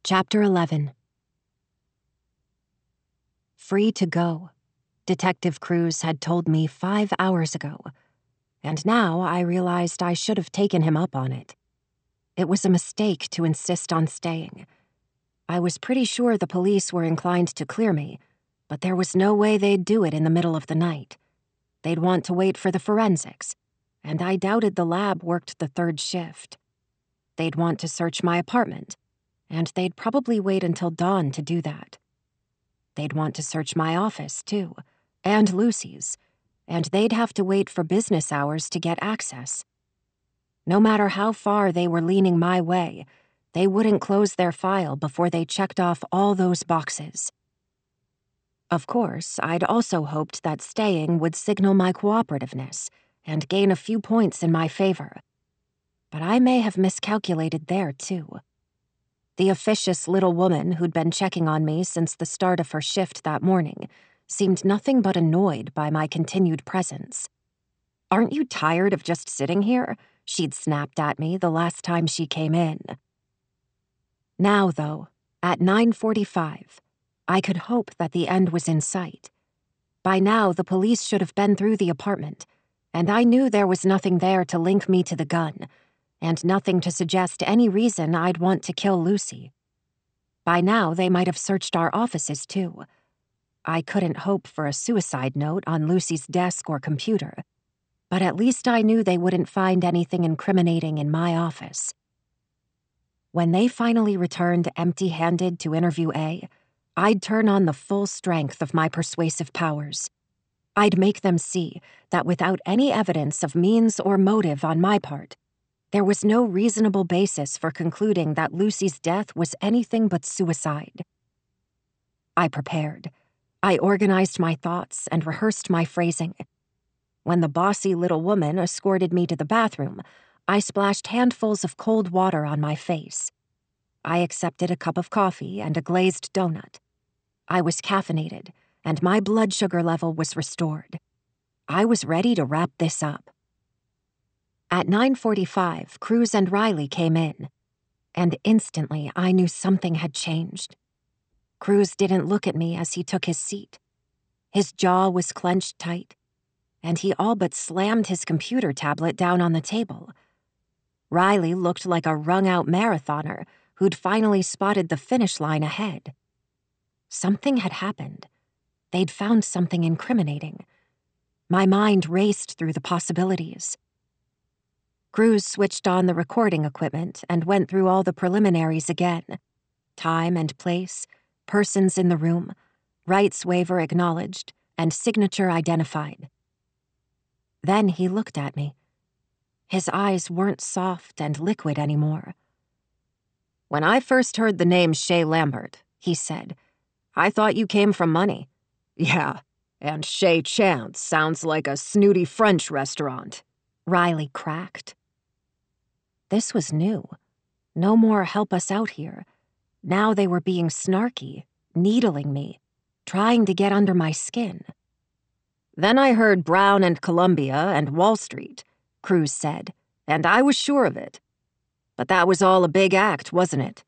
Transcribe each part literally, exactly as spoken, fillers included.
Chapter eleven. Free to go, Detective Cruz had told me five hours ago, and now I realized I should have taken him up on it. It was a mistake to insist on staying. I was pretty sure the police were inclined to clear me, but there was no way they'd do it in the middle of the night. They'd want to wait for the forensics, and I doubted the lab worked the third shift. They'd want to search my apartment, and they'd probably wait until dawn to do that. They'd want to search my office, too, and Lucy's, and they'd have to wait for business hours to get access. No matter how far they were leaning my way, they wouldn't close their file before they checked off all those boxes. Of course, I'd also hoped that staying would signal my cooperativeness and gain a few points in my favor. But I may have miscalculated there, too. The officious little woman who'd been checking on me since the start of her shift that morning seemed nothing but annoyed by my continued presence. "Aren't you tired of just sitting here?" she'd snapped at me the last time she came in. Now, though, at nine forty-five, I could hope that the end was in sight. By now, the police should have been through the apartment, and I knew there was nothing there to link me to the gun, and nothing to suggest any reason I'd want to kill Lucy. By now, they might have searched our offices, too. I couldn't hope for a suicide note on Lucy's desk or computer, but at least I knew they wouldn't find anything incriminating in my office. When they finally returned empty-handed to Interview A, I'd turn on the full strength of my persuasive powers. I'd make them see that without any evidence of means or motive on my part, there was no reasonable basis for concluding that Lucy's death was anything but suicide. I prepared. I organized my thoughts and rehearsed my phrasing. When the bossy little woman escorted me to the bathroom, I splashed handfuls of cold water on my face. I accepted a cup of coffee and a glazed donut. I was caffeinated, and my blood sugar level was restored. I was ready to wrap this up. At nine forty-five, Cruz and Riley came in, and instantly I knew something had changed. Cruz didn't look at me as he took his seat. His jaw was clenched tight, and he all but slammed his computer tablet down on the table. Riley looked like a wrung-out marathoner who'd finally spotted the finish line ahead. Something had happened. They'd found something incriminating. My mind raced through the possibilities. Cruz switched on the recording equipment and went through all the preliminaries again. Time and place, persons in the room, rights waiver acknowledged, and signature identified. Then he looked at me. His eyes weren't soft and liquid anymore. "When I first heard the name Shay Lambert," he said, "I thought you came from money." "Yeah, and Shay Chance sounds like a snooty French restaurant," Riley cracked. This was new. No more help us out here. Now they were being snarky, needling me, trying to get under my skin. "Then I heard Brown and Columbia and Wall Street," Cruz said, "and I was sure of it. But that was all a big act, wasn't it?"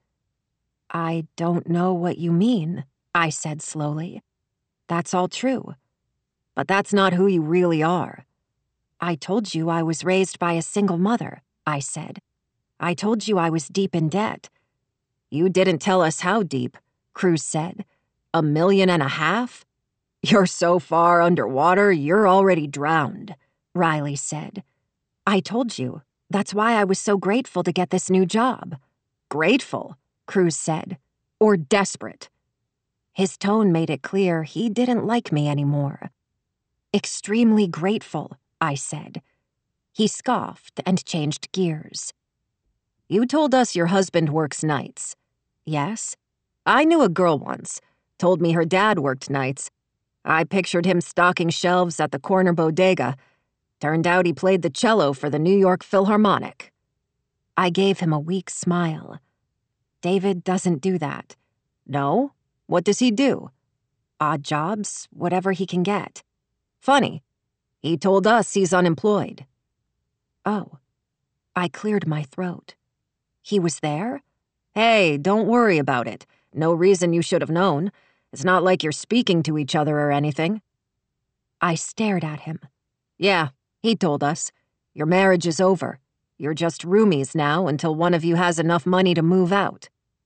"I don't know what you mean," I said slowly. "That's all true. But that's not who you really are." "I told you I was raised by a single mother," I said. "I told you I was deep in debt." "You didn't tell us how deep," Cruz said. "A million and a half? You're so far underwater, you're already drowned," Riley said. "I told you. That's why I was so grateful to get this new job." "Grateful," Cruz said. "Or desperate." His tone made it clear he didn't like me anymore. "Extremely grateful," I said. He scoffed and changed gears. "You told us your husband works nights." "Yes." "I knew a girl once. Told me her dad worked nights. I pictured him stocking shelves at the corner bodega. Turned out he played the cello for the New York Philharmonic." I gave him a weak smile. "David doesn't do that." "No? What does he do?" "Odd jobs, whatever he can get." "Funny. He told us he's unemployed." "Oh." I cleared my throat. He was there? Hey, don't worry about it. No reason you should have known. It's not like you're speaking to each other or anything. I stared at him. Yeah, he told us. Your marriage is over. You're just roomies now until one of you has enough money to move out.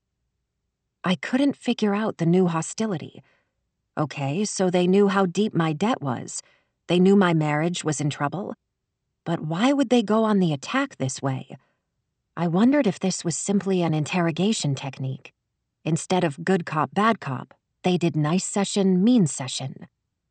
I couldn't figure out the new hostility. Okay, so they knew how deep my debt was. They knew my marriage was in trouble. But why would they go on the attack this way? I wondered if this was simply an interrogation technique. Instead of good cop, bad cop, they did nice session, mean session.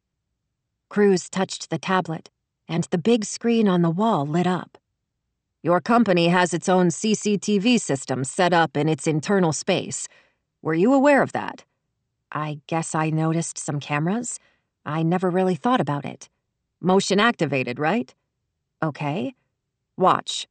Cruz touched the tablet, and the big screen on the wall lit up. Your company has its own C C T V system set up in its internal space. Were you aware of that? I guess I noticed some cameras. I never really thought about it. Motion activated, right? Okay. Watch.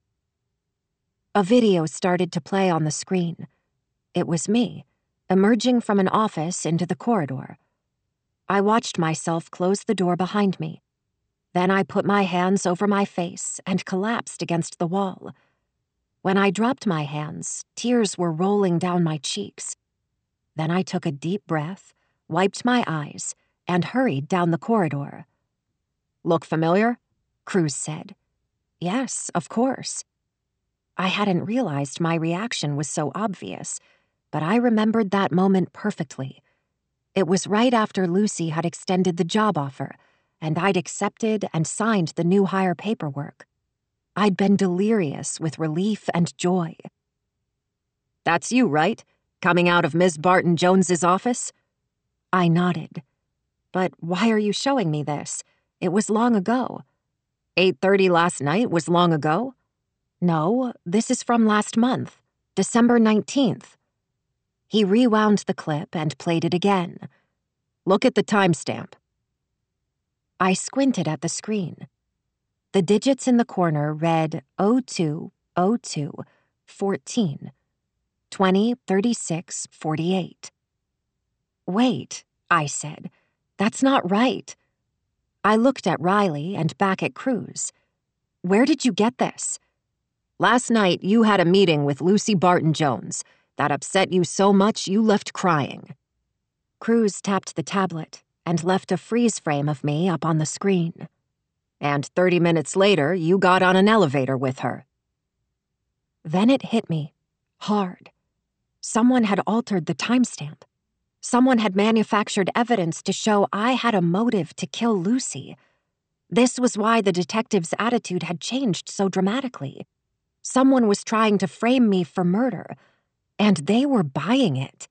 A video started to play on the screen. It was me, emerging from an office into the corridor. I watched myself close the door behind me. Then I put my hands over my face and collapsed against the wall. When I dropped my hands, tears were rolling down my cheeks. Then I took a deep breath, wiped my eyes, and hurried down the corridor. Look familiar? Cruz said. Yes, of course. I hadn't realized my reaction was so obvious, but I remembered that moment perfectly. It was right after Lucy had extended the job offer, and I'd accepted and signed the new hire paperwork. I'd been delirious with relief and joy. That's you, right? Coming out of Miz Barton Jones's office? I nodded. But why are you showing me this? It was long ago. eight thirty last night was long ago? No, this is from last month, December nineteenth. He rewound the clip and played it again. Look at the timestamp. I squinted at the screen. The digits in the corner read oh two oh two fourteen, twenty thirty-six forty-eight. Wait, I said. That's not right. I looked at Riley and back at Cruz. Where did you get this? Last night you had a meeting with Lucy Barton Jones that upset you so much you left crying. Cruz tapped the tablet and left a freeze frame of me up on the screen. And thirty minutes later, you got on an elevator with her. Then it hit me, hard. Someone had altered the timestamp. Someone had manufactured evidence to show I had a motive to kill Lucy. This was why the detective's attitude had changed so dramatically. Someone was trying to frame me for murder, and they were buying it.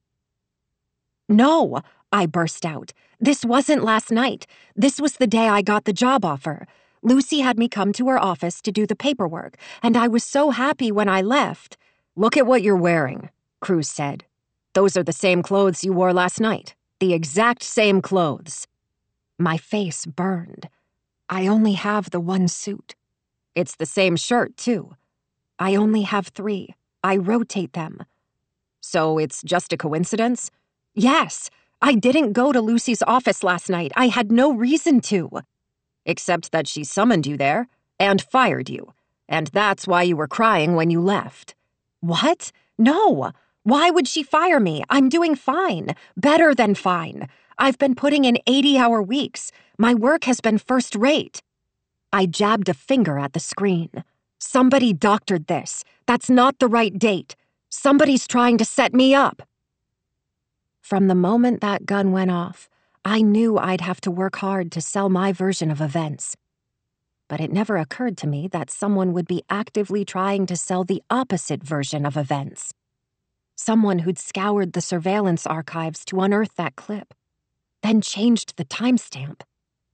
No, I burst out. This wasn't last night. This was the day I got the job offer. Lucy had me come to her office to do the paperwork, and I was so happy when I left. Look at what you're wearing, Cruz said. Those are the same clothes you wore last night. The exact same clothes. My face burned. I only have the one suit. It's the same shirt, too. I only have three. I rotate them. So it's just a coincidence? Yes. I didn't go to Lucy's office last night. I had no reason to. Except that she summoned you there and fired you. And that's why you were crying when you left. What? No. Why would she fire me? I'm doing fine. Better than fine. I've been putting in eighty-hour weeks. My work has been first rate. I jabbed a finger at the screen. Somebody doctored this. That's not the right date. Somebody's trying to set me up. From the moment that gun went off, I knew I'd have to work hard to sell my version of events. But it never occurred to me that someone would be actively trying to sell the opposite version of events. Someone who'd scoured the surveillance archives to unearth that clip, then changed the timestamp.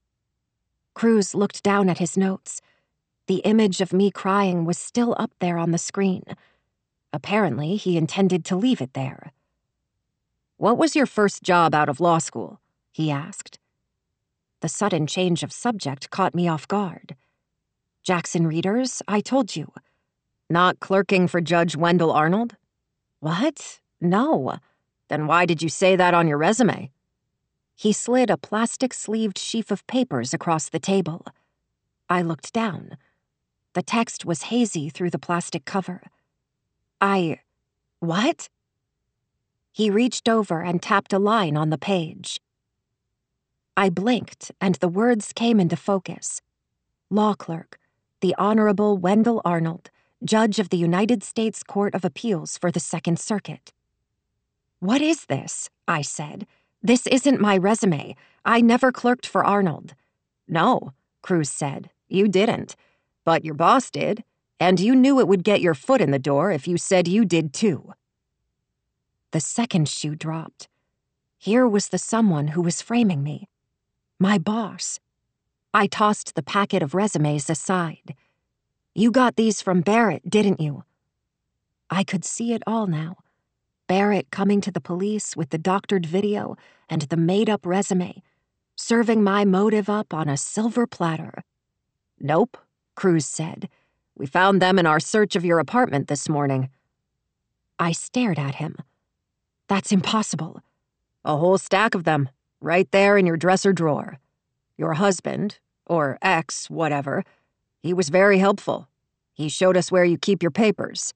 Cruz looked down at his notes. The image of me crying was still up there on the screen. Apparently, he intended to leave it there. What was your first job out of law school? He asked. The sudden change of subject caught me off guard. Jackson Readers, I told you. Not clerking for Judge Wendell Arnold? What? No. Then why did you say that on your resume? He slid a plastic-sleeved sheaf of papers across the table. I looked down. The text was hazy through the plastic cover. I... What? He reached over and tapped a line on the page. I blinked, and the words came into focus. Law clerk, the Honorable Wendell Arnold, Judge of the United States Court of Appeals for the Second Circuit. "What is this?" I said. "This isn't my resume. I never clerked for Arnold." "No," Cruz said, "you didn't. But your boss did, and you knew it would get your foot in the door if you said you did too." The second shoe dropped. Here was the someone who was framing me. My boss. I tossed the packet of resumes aside. "You got these from Barrett, didn't you?" I could see it all now. Barrett coming to the police with the doctored video and the made-up resume, serving my motive up on a silver platter. "Nope," Cruz said. "We found them in our search of your apartment this morning." I stared at him. "That's impossible." "A whole stack of them, right there in your dresser drawer. Your husband, or ex, whatever, he was very helpful. He showed us where you keep your papers."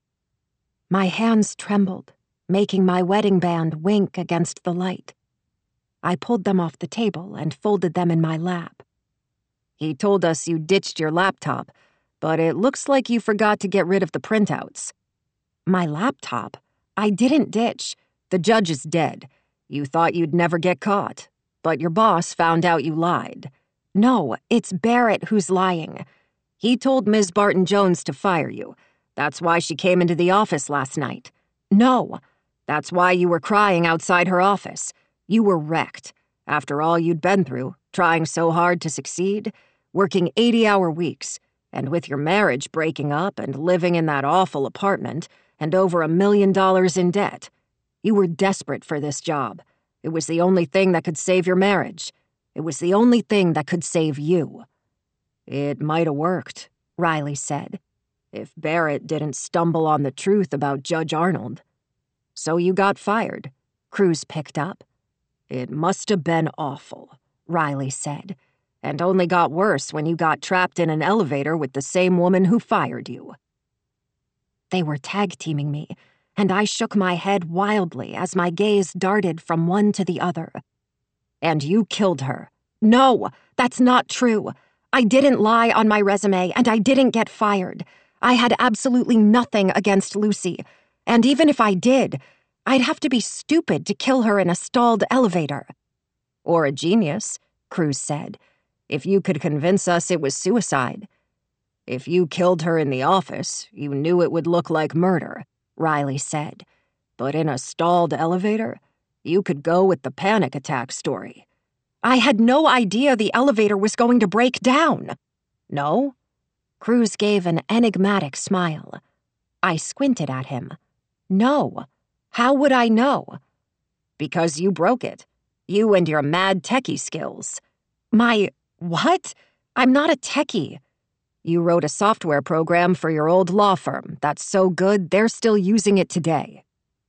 My hands trembled, making my wedding band wink against the light. I pulled them off the table and folded them in my lap. "He told us you ditched your laptop, but it looks like you forgot to get rid of the printouts." "My laptop? I didn't ditch. The judge is dead. You thought you'd never get caught, but your boss found out you lied." "No, it's Barrett who's lying." "He told Miz Barton-Jones to fire you. That's why she came into the office last night." "No." "That's why you were crying outside her office. You were wrecked. After all you'd been through, trying so hard to succeed, working eighty-hour weeks, and with your marriage breaking up and living in that awful apartment, and over a million dollars in debt. You were desperate for this job. It was the only thing that could save your marriage. It was the only thing that could save you." "It might have worked," Riley said, "if Barrett didn't stumble on the truth about Judge Arnold." "So you got fired," Cruz picked up. "It must have been awful," Riley said, "and only got worse when you got trapped in an elevator with the same woman who fired you." They were tag-teaming me, and I shook my head wildly as my gaze darted from one to the other. "And you killed her." "No, that's not true. I didn't lie on my resume, and I didn't get fired. I had absolutely nothing against Lucy, and even if I did, I'd have to be stupid to kill her in a stalled elevator." "Or a genius," Cruz said, "if you could convince us it was suicide." "If you killed her in the office, you knew it would look like murder," Riley said. "But in a stalled elevator, you could go with the panic attack story." "I had no idea the elevator was going to break down." "No?" Cruz gave an enigmatic smile. I squinted at him. "No. How would I know?" "Because you broke it. You and your mad techie skills." "My what? I'm not a techie." "You wrote a software program for your old law firm that's so good they're still using it today."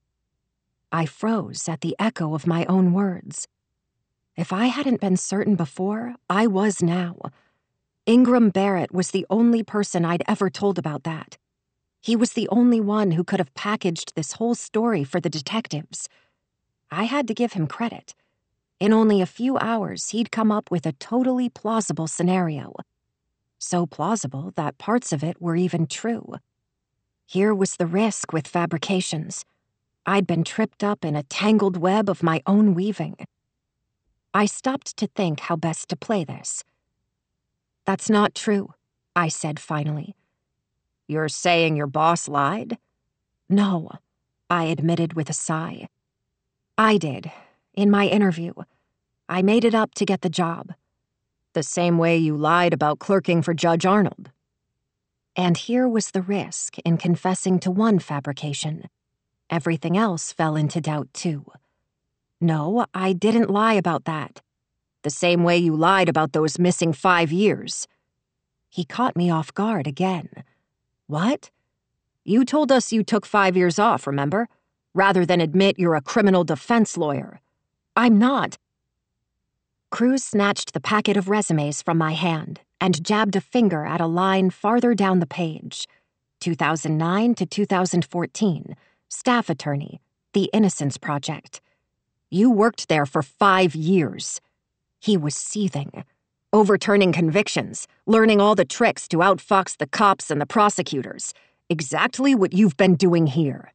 I froze at the echo of my own words. If I hadn't been certain before, I was now. Ingram Barrett was the only person I'd ever told about that. He was the only one who could have packaged this whole story for the detectives. I had to give him credit. In only a few hours, he'd come up with a totally plausible scenario. So plausible that parts of it were even true. Here was the risk with fabrications. I'd been tripped up in a tangled web of my own weaving. I stopped to think how best to play this. "That's not true," I said finally. "You're saying your boss lied?" "No," I admitted with a sigh. "I did, in my interview. I made it up to get the job. The same way you lied about clerking for Judge Arnold." And here was the risk in confessing to one fabrication. Everything else fell into doubt too. "No, I didn't lie about that." "The same way you lied about those missing five years." He caught me off guard again. "What?" "You told us you took five years off, remember? Rather than admit you're a criminal defense lawyer." "I'm not." Cruz snatched the packet of resumes from my hand and jabbed a finger at a line farther down the page. two thousand nine to two thousand fourteen, staff attorney, The Innocence Project. You worked there for five years. He was seething, overturning convictions, learning all the tricks to outfox the cops and the prosecutors. Exactly what you've been doing here.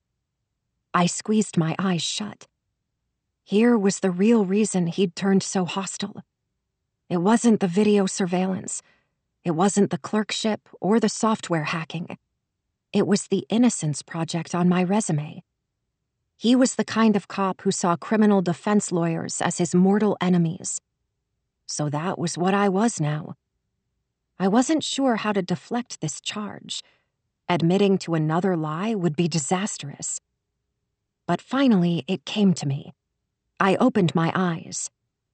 I squeezed my eyes shut. Here was the real reason he'd turned so hostile. It wasn't the video surveillance. It wasn't the clerkship or the software hacking. It was the Innocence Project on my resume. He was the kind of cop who saw criminal defense lawyers as his mortal enemies. So that was what I was now. I wasn't sure how to deflect this charge. Admitting to another lie would be disastrous. But finally, it came to me. I opened my eyes.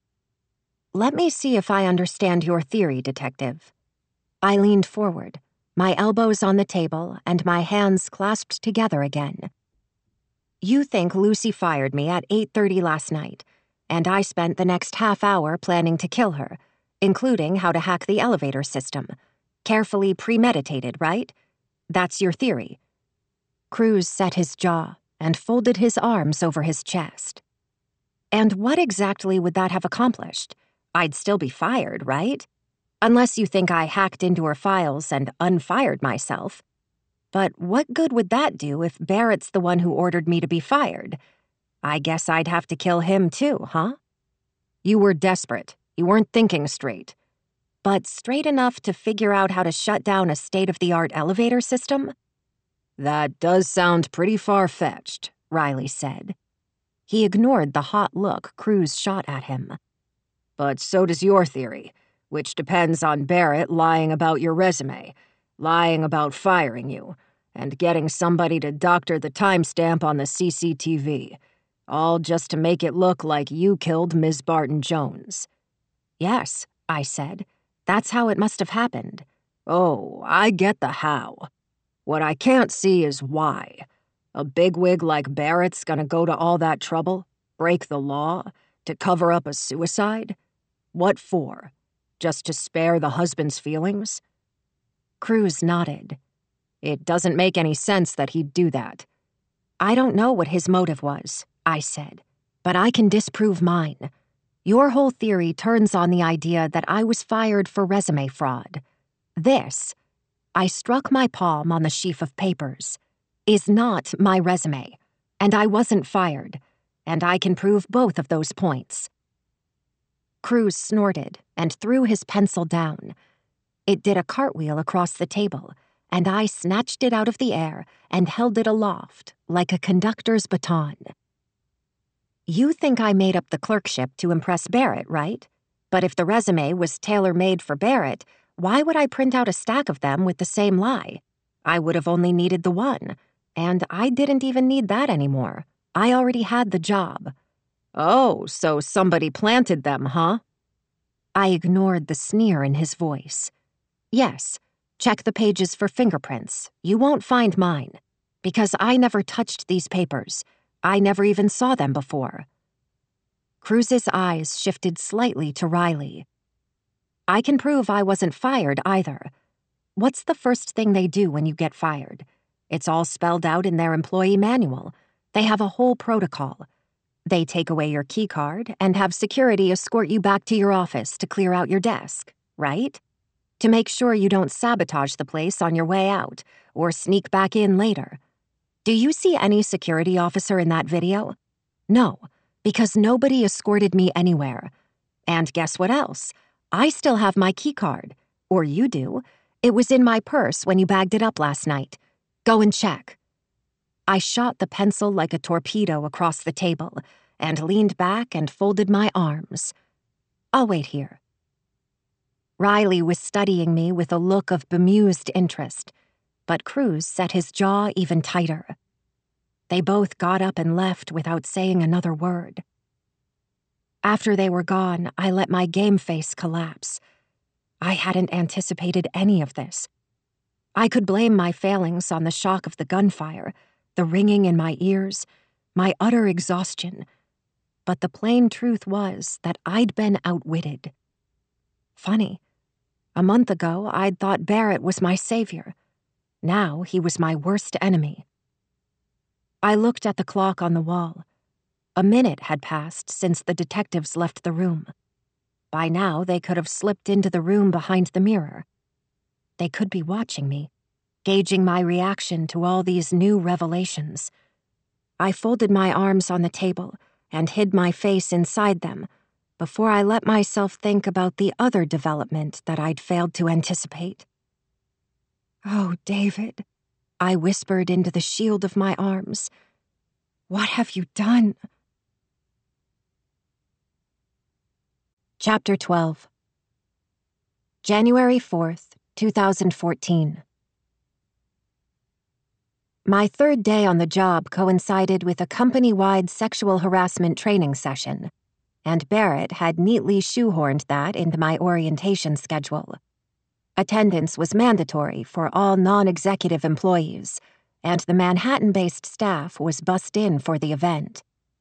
Let me see if I understand your theory, Detective. I leaned forward, my elbows on the table and my hands clasped together again. You think Lucy fired me at eight thirty last night, and I spent the next half hour planning to kill her, including how to hack the elevator system. Carefully premeditated, right? That's your theory. Cruz set his jaw and folded his arms over his chest. And what exactly would that have accomplished? I'd still be fired, right? Unless you think I hacked into her files and unfired myself. But what good would that do if Barrett's the one who ordered me to be fired? I guess I'd have to kill him too, huh? You were desperate. You weren't thinking straight. But straight enough to figure out how to shut down a state-of-the-art elevator system? That does sound pretty far-fetched, Riley said. He ignored the hot look Cruz shot at him. But so does your theory, which depends on Barrett lying about your resume, lying about firing you, and getting somebody to doctor the timestamp on the C C T V, all just to make it look like you killed Miz Barton-Jones. Yes, I said. That's how it must have happened. Oh, I get the how. What I can't see is why. A bigwig like Barrett's gonna go to all that trouble, break the law, to cover up a suicide? What for? Just to spare the husband's feelings? Cruz nodded. It doesn't make any sense that he'd do that. I don't know what his motive was, I said, but I can disprove mine. Your whole theory turns on the idea that I was fired for resume fraud. This, I struck my palm on the sheaf of papers, is not my resume, and I wasn't fired, and I can prove both of those points. Cruz snorted and threw his pencil down. It did a cartwheel across the table, and I snatched it out of the air and held it aloft like a conductor's baton. You think I made up the clerkship to impress Barrett, right? But if the resume was tailor-made for Barrett, why would I print out a stack of them with the same lie? I would have only needed the one, and I didn't even need that anymore. I already had the job. Oh, so somebody planted them, huh? I ignored the sneer in his voice. Yes, check the pages for fingerprints. You won't find mine. Because I never touched these papers. I never even saw them before. Cruz's eyes shifted slightly to Riley. I can prove I wasn't fired either. What's the first thing they do when you get fired? It's all spelled out in their employee manual. They have a whole protocol. They take away your key card and have security escort you back to your office to clear out your desk, right? To make sure you don't sabotage the place on your way out or sneak back in later. Do you see any security officer in that video? No, because nobody escorted me anywhere. And guess what else? I still have my key card. Or you do. It was in my purse when you bagged it up last night. Go and check. I shot the pencil like a torpedo across the table and leaned back and folded my arms. I'll wait here. Riley was studying me with a look of bemused interest, but Cruz set his jaw even tighter. They both got up and left without saying another word. After they were gone, I let my game face collapse. I hadn't anticipated any of this. I could blame my failings on the shock of the gunfire, the ringing in my ears, my utter exhaustion. But the plain truth was that I'd been outwitted. Funny. A month ago, I'd thought Barrett was my savior. Now he was my worst enemy. I looked at the clock on the wall. A minute had passed since the detectives left the room. By now, they could have slipped into the room behind the mirror. They could be watching me, gauging my reaction to all these new revelations. I folded my arms on the table and hid my face inside them before I let myself think about the other development that I'd failed to anticipate. "Oh, David," I whispered into the shield of my arms. "What have you done?" Chapter twelve. January fourth, twenty fourteen. My third day on the job coincided with a company-wide sexual harassment training session, and Barrett had neatly shoehorned that into my orientation schedule. Attendance was mandatory for all non-executive employees, and the Manhattan-based staff was bussed in for the event.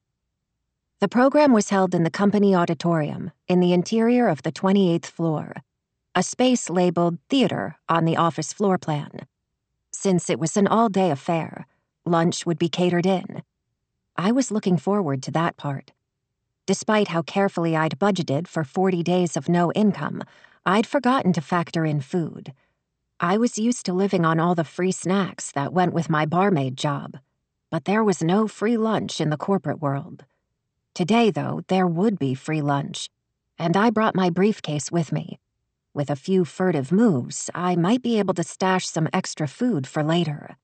The program was held in the company auditorium in the interior of the twenty-eighth floor, a space labeled theater on the office floor plan. Since it was an all-day affair, lunch would be catered in. I was looking forward to that part. Despite how carefully I'd budgeted for forty days of no income, I'd forgotten to factor in food. I was used to living on all the free snacks that went with my barmaid job, but there was no free lunch in the corporate world. Today, though, there would be free lunch, and I brought my briefcase with me. With a few furtive moves, I might be able to stash some extra food for later.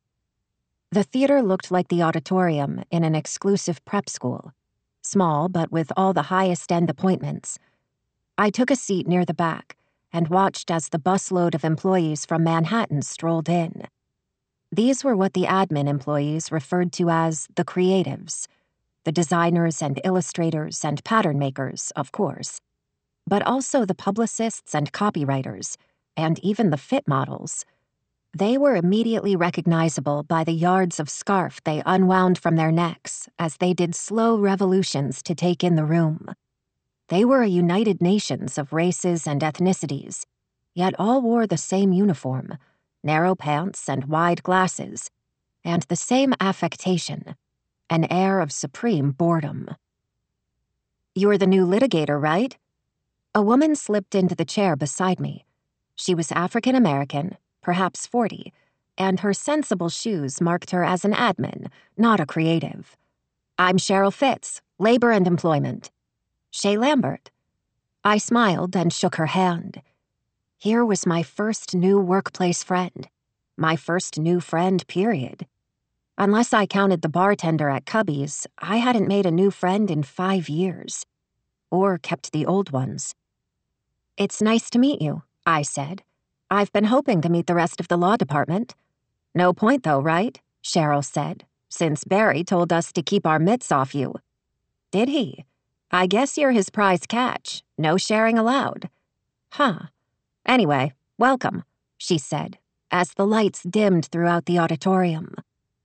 The theater looked like the auditorium in an exclusive prep school, small but with all the highest-end appointments. I took a seat near the back and watched as the busload of employees from Manhattan strolled in. These were what the admin employees referred to as the creatives, the designers and illustrators and pattern makers, of course, but also the publicists and copywriters, and even the fit models. They were immediately recognizable by the yards of scarf they unwound from their necks as they did slow revolutions to take in the room. They were a United Nations of races and ethnicities, yet all wore the same uniform, narrow pants and wide glasses, and the same affectation, an air of supreme boredom. "You're the new litigator, right?" A woman slipped into the chair beside me. She was African American, perhaps forty, and her sensible shoes marked her as an admin, not a creative. "I'm Cheryl Fitz, Labor and Employment." "Shay Lambert." I smiled and shook her hand. Here was my first new workplace friend. My first new friend, period. Unless I counted the bartender at Cubby's, I hadn't made a new friend in five years. Or kept the old ones. "It's nice to meet you," I said. "I've been hoping to meet the rest of the law department." "No point, though, right?" Cheryl said, "since Barry told us to keep our mitts off you." "Did he? I guess you're his prize catch. No sharing allowed." "Huh. Anyway, welcome," she said, as the lights dimmed throughout the auditorium.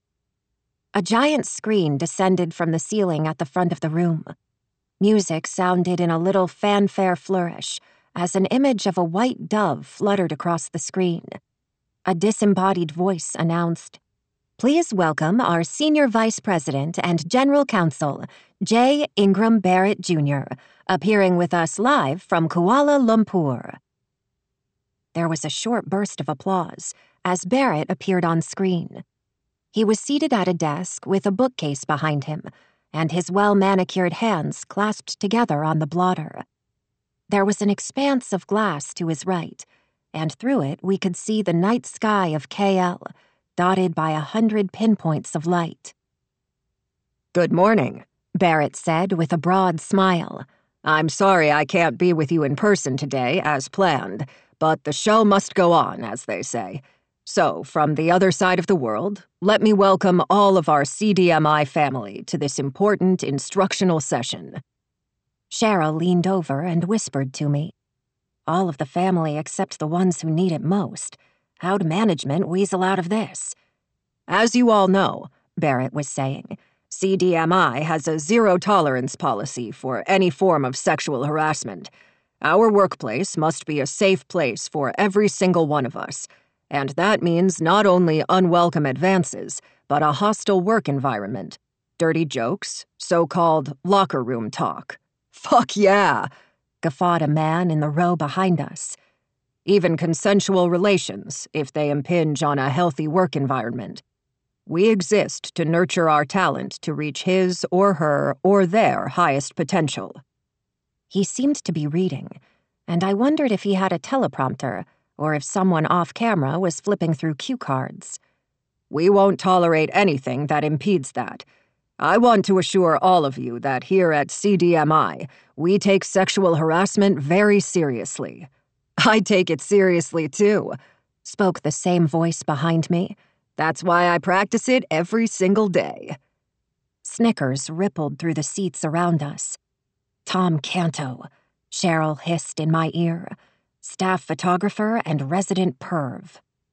A giant screen descended from the ceiling at the front of the room. Music sounded in a little fanfare flourish as an image of a white dove fluttered across the screen. A disembodied voice announced, "Please welcome our Senior Vice President and General Counsel, J. Ingram Barrett, Junior, appearing with us live from Kuala Lumpur." There was a short burst of applause as Barrett appeared on screen. He was seated at a desk with a bookcase behind him, and his well-manicured hands clasped together on the blotter. There was an expanse of glass to his right, and through it we could see the night sky of K L, dotted by a hundred pinpoints of light. "Good morning," Barrett said with a broad smile. "I'm sorry I can't be with you in person today, as planned, but the show must go on, as they say. So, from the other side of the world, let me welcome all of our C D M I family to this important instructional session." Cheryl leaned over and whispered to me. All of the family except the ones who need it most. How'd management weasel out of this? "As you all know," Barrett was saying, "C D M I has a zero-tolerance policy for any form of sexual harassment. Our workplace must be a safe place for every single one of us, and that means not only unwelcome advances, but a hostile work environment. Dirty jokes, so-called locker room talk. Fuck yeah, guffawed a man in the row behind us. Even consensual relations, if they impinge on a healthy work environment. We exist to nurture our talent to reach his or her or their highest potential. He seemed to be reading, and I wondered if he had a teleprompter or if someone off-camera was flipping through cue cards. We won't tolerate anything that impedes that. I want to assure all of you that here at C D M I, we take sexual harassment very seriously. I take it seriously, too, spoke the same voice behind me. That's why I practice it every single day. Snickers rippled through the seats around us. Tom Canto, Cheryl hissed in my ear, staff photographer and resident perv.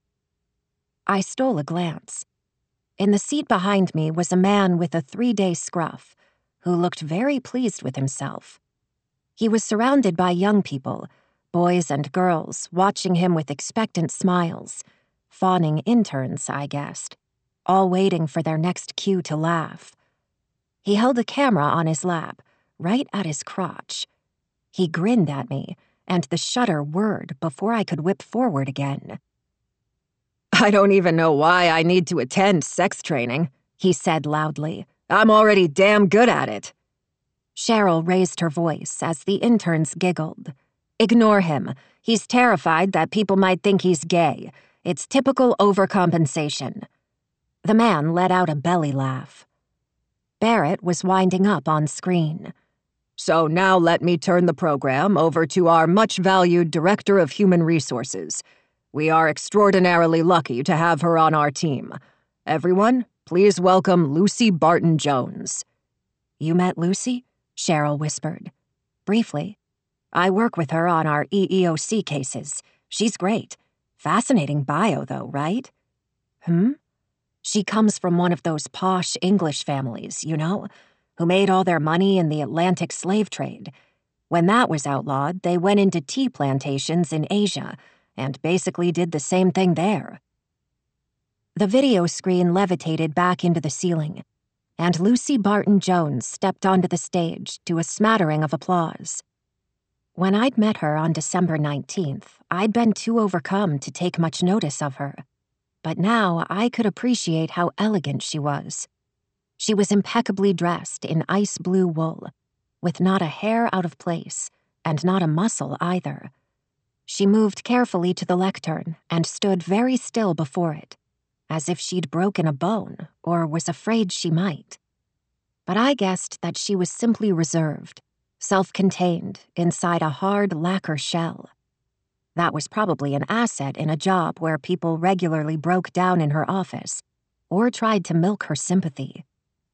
I stole a glance. In the seat behind me was a man with a three-day scruff who looked very pleased with himself. He was surrounded by young people, boys and girls, watching him with expectant smiles, fawning interns, I guessed, all waiting for their next cue to laugh. He held a camera on his lap, right at his crotch. He grinned at me, and the shutter whirred before I could whip forward again. I don't even know why I need to attend sex training, he said loudly. I'm already damn good at it. Cheryl raised her voice as the interns giggled. Ignore him. He's terrified that people might think he's gay. It's typical overcompensation. The man let out a belly laugh. Barrett was winding up on screen. So now let me turn the program over to our much-valued Director of Human Resources. We are extraordinarily lucky to have her on our team. Everyone, please welcome Lucy Barton-Jones. You met Lucy? Cheryl whispered. Briefly. I work with her on our E E O C cases. She's great. Fascinating bio, though, right? Hmm? She comes from one of those posh English families, you know, who made all their money in the Atlantic slave trade. When that was outlawed, they went into tea plantations in Asia and basically did the same thing there. The video screen levitated back into the ceiling, and Lucy Barton-Jones stepped onto the stage to a smattering of applause. When I'd met her on December nineteenth, I'd been too overcome to take much notice of her. But now I could appreciate how elegant she was. She was impeccably dressed in ice blue wool, with not a hair out of place, and not a muscle either. She moved carefully to the lectern and stood very still before it, as if she'd broken a bone or was afraid she might. But I guessed that she was simply reserved, self-contained inside a hard lacquer shell. That was probably an asset in a job where people regularly broke down in her office or tried to milk her sympathy.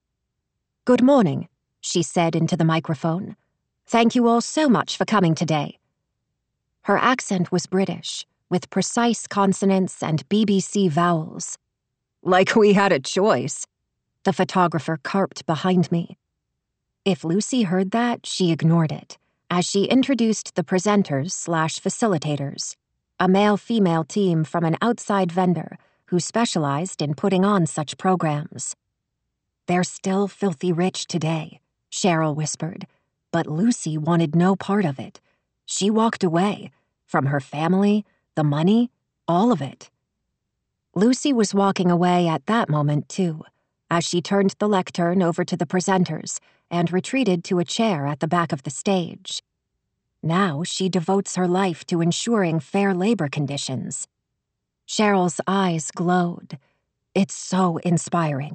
"Good morning," she said into the microphone. "Thank you all so much for coming today." Her accent was British, with precise consonants and B B C vowels. Like we had a choice, the photographer carped behind me. If Lucy heard that, she ignored it, as she introduced the presenters slash facilitators, a male-female team from an outside vendor who specialized in putting on such programs. "They're still filthy rich today," Cheryl whispered, but Lucy wanted no part of it. She walked away, from her family, the money, all of it. Lucy was walking away at that moment, too, as she turned the lectern over to the presenters and retreated to a chair at the back of the stage. Now she devotes her life to ensuring fair labor conditions. Cheryl's eyes glowed. It's so inspiring.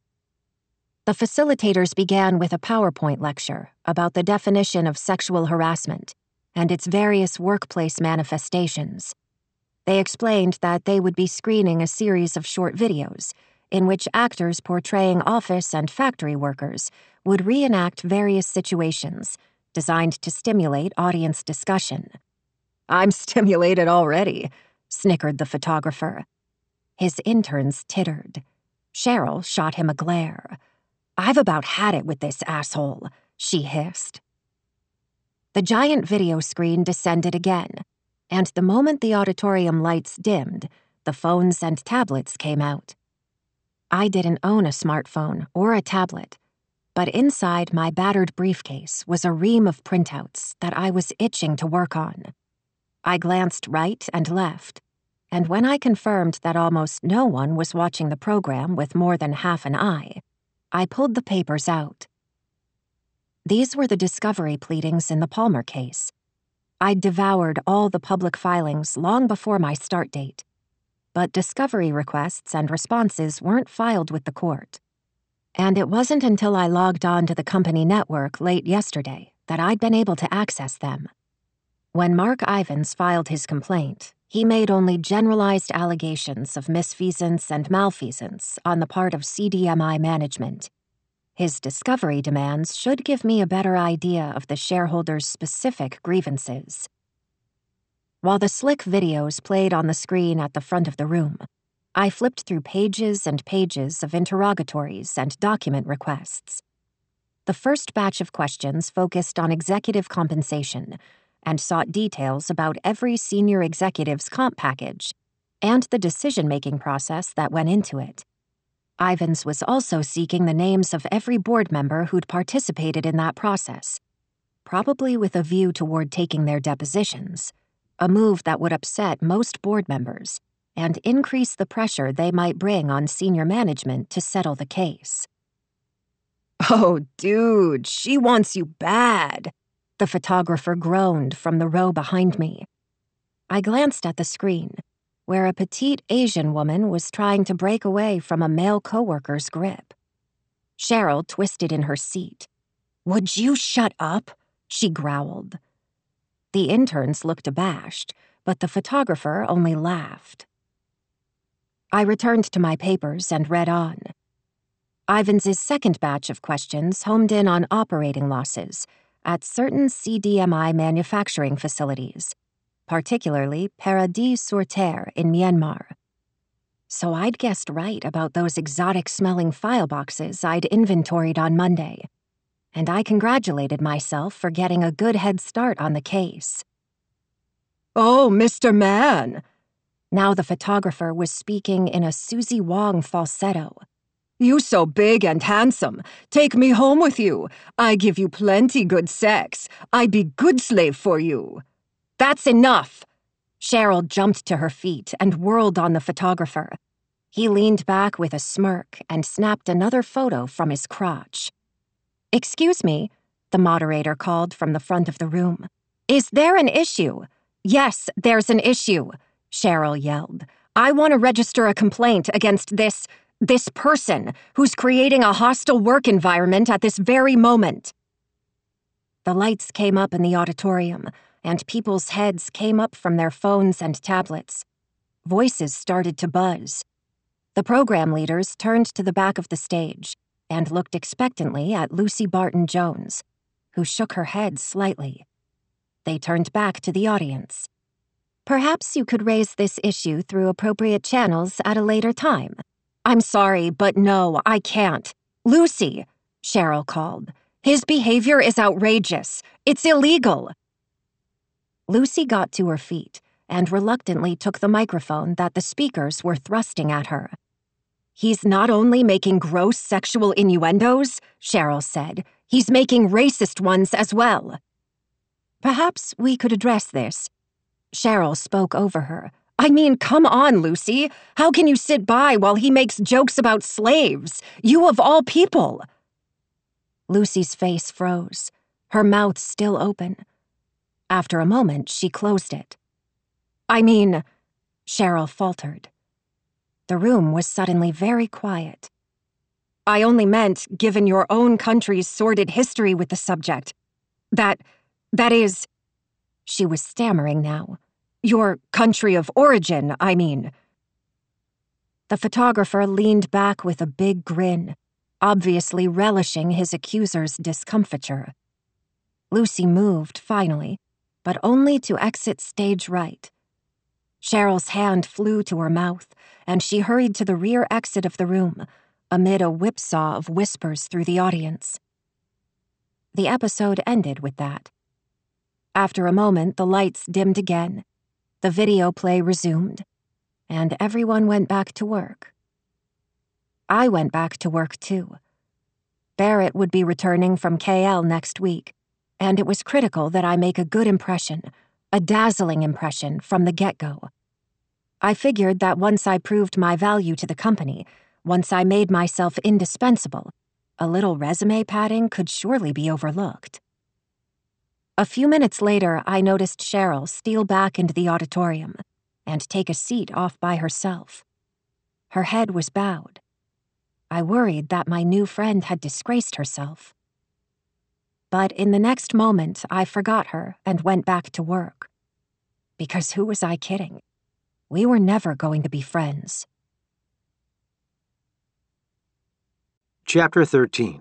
The facilitators began with a PowerPoint lecture about the definition of sexual harassment and its various workplace manifestations. They explained that they would be screening a series of short videos in which actors portraying office and factory workers would reenact various situations designed to stimulate audience discussion. "I'm stimulated already," snickered the photographer. His interns tittered. Cheryl shot him a glare. "I've about had it with this asshole," she hissed. The giant video screen descended again, and the moment the auditorium lights dimmed, the phones and tablets came out. I didn't own a smartphone or a tablet, but inside my battered briefcase was a ream of printouts that I was itching to work on. I glanced right and left, and when I confirmed that almost no one was watching the program with more than half an eye, I pulled the papers out. These were the discovery pleadings in the Palmer case. I'd devoured all the public filings long before my start date, but discovery requests and responses weren't filed with the court. And it wasn't until I logged on to the company network late yesterday that I'd been able to access them. When Mark Ivins filed his complaint, he made only generalized allegations of misfeasance and malfeasance on the part of C D M I management. His discovery demands should give me a better idea of the shareholders' specific grievances. While the slick videos played on the screen at the front of the room, I flipped through pages and pages of interrogatories and document requests. The first batch of questions focused on executive compensation and sought details about every senior executive's comp package and the decision-making process that went into it. Ivins was also seeking the names of every board member who'd participated in that process, probably with a view toward taking their depositions, a move that would upset most board members and increase the pressure they might bring on senior management to settle the case. Oh, dude, she wants you bad, the photographer groaned from the row behind me. I glanced at the screen, where a petite Asian woman was trying to break away from a male coworker's grip. Cheryl twisted in her seat. "Would you shut up?" she growled. The interns looked abashed, but the photographer only laughed. I returned to my papers and read on. Ivans's second batch of questions homed in on operating losses at certain C D M I manufacturing facilities, particularly Paradis sur Terre in Myanmar. So I'd guessed right about those exotic-smelling file boxes I'd inventoried on Monday, and I congratulated myself for getting a good head start on the case. "Oh, Mister Man!" Now the photographer was speaking in a Susie Wong falsetto. "You so big and handsome. Take me home with you. I give you plenty good sex. I be good slave for you." "That's enough!" Cheryl jumped to her feet and whirled on the photographer. He leaned back with a smirk and snapped another photo from his crotch. "Excuse me," the moderator called from the front of the room. "Is there an issue?" "Yes, there's an issue," Cheryl yelled. "I want to register a complaint against this, this person who's creating a hostile work environment at this very moment." The lights came up in the auditorium, and people's heads came up from their phones and tablets. Voices started to buzz. The program leaders turned to the back of the stage and looked expectantly at Lucy Barton Jones, who shook her head slightly. They turned back to the audience. "Perhaps you could raise this issue through appropriate channels at a later time." "I'm sorry, but no, I can't." "Lucy," Cheryl called. "His behavior is outrageous. It's illegal." Lucy got to her feet and reluctantly took the microphone that the speakers were thrusting at her. "He's not only making gross sexual innuendos," Cheryl said, "he's making racist ones as well." "Perhaps we could address this." Cheryl spoke over her. "I mean, come on, Lucy. How can you sit by while he makes jokes about slaves? You of all people." Lucy's face froze, her mouth still open. After a moment, she closed it. "I mean," Cheryl faltered. The room was suddenly very quiet. "I only meant, given your own country's sordid history with the subject. That, that is," she was stammering now, "your country of origin, I mean." The photographer leaned back with a big grin, obviously relishing his accuser's discomfiture. Lucy moved, finally, but only to exit stage right. Cheryl's hand flew to her mouth, and she hurried to the rear exit of the room, amid a whipsaw of whispers through the audience. The episode ended with that. After a moment, the lights dimmed again, the video play resumed, and everyone went back to work. I went back to work too. Barrett would be returning from K L next week, and it was critical that I make a good impression, a dazzling impression from the get-go. I figured that once I proved my value to the company, once I made myself indispensable, a little resume padding could surely be overlooked. A few minutes later, I noticed Cheryl steal back into the auditorium and take a seat off by herself. Her head was bowed. I worried that my new friend had disgraced herself. But in the next moment, I forgot her and went back to work. Because who was I kidding? We were never going to be friends. Chapter thirteen.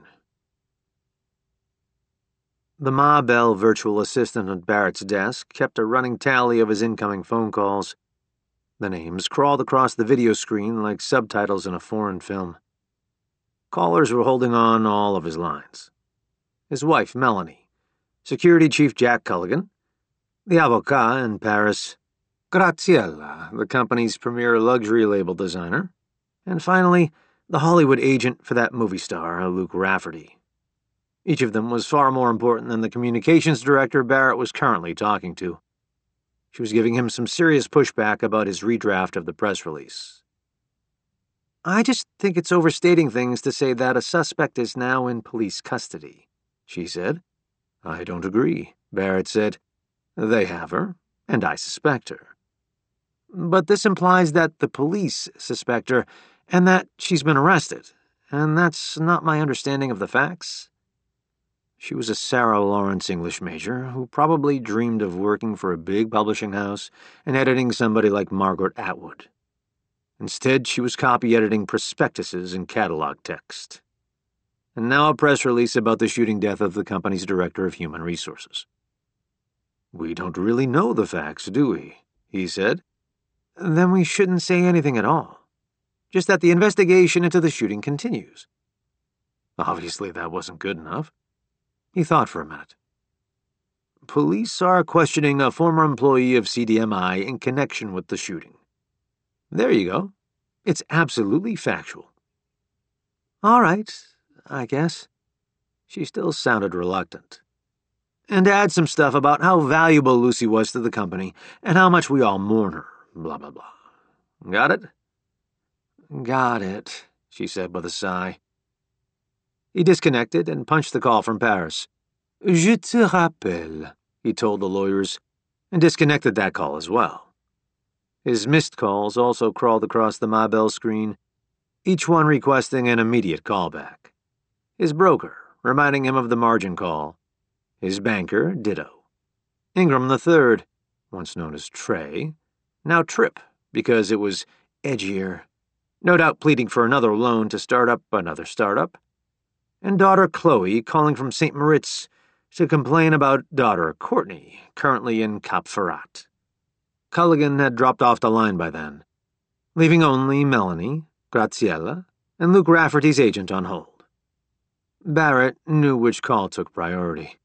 The Ma Bell virtual assistant at Barrett's desk kept a running tally of his incoming phone calls. The names crawled across the video screen like subtitles in a foreign film. Callers were holding on all of his lines. His wife, Melanie, Security Chief Jack Culligan, the avocat in Paris, Graziella, the company's premier luxury label designer, and finally, the Hollywood agent for that movie star, Luke Rafferty. Each of them was far more important than the communications director Barrett was currently talking to. She was giving him some serious pushback about his redraft of the press release. I just think it's overstating things to say that a suspect is now in police custody, she said. I don't agree, Barrett said. They have her, and I suspect her. But this implies that the police suspect her, and that she's been arrested, and that's not my understanding of the facts. She was a Sarah Lawrence English major who probably dreamed of working for a big publishing house and editing somebody like Margaret Atwood. Instead, she was copy-editing prospectuses and catalog text. And now a press release about the shooting death of the company's director of human resources. We don't really know the facts, do we? He said. Then we shouldn't say anything at all. Just that the investigation into the shooting continues. Obviously, that wasn't good enough. He thought for a minute. Police are questioning a former employee of C D M I in connection with the shooting. There you go. It's absolutely factual. All right, I guess. She still sounded reluctant. And add some stuff about how valuable Lucy was to the company and how much we all mourn her, blah, blah, blah. Got it? Got it, she said with a sigh. He disconnected and punched the call from Paris. Je te rappelle, he told the lawyers, and disconnected that call as well. His missed calls also crawled across the Ma Bell screen, each one requesting an immediate callback. His broker, reminding him of the margin call. His banker, ditto. Ingram the Third, once known as Trey, now Trip, because it was edgier. No doubt pleading for another loan to start up another startup. And daughter Chloe calling from Saint Moritz to complain about daughter Courtney, currently in Cap Ferrat. Culligan had dropped off the line by then, leaving only Melanie, Graziella, and Luke Rafferty's agent on hold. Barrett knew which call took priority.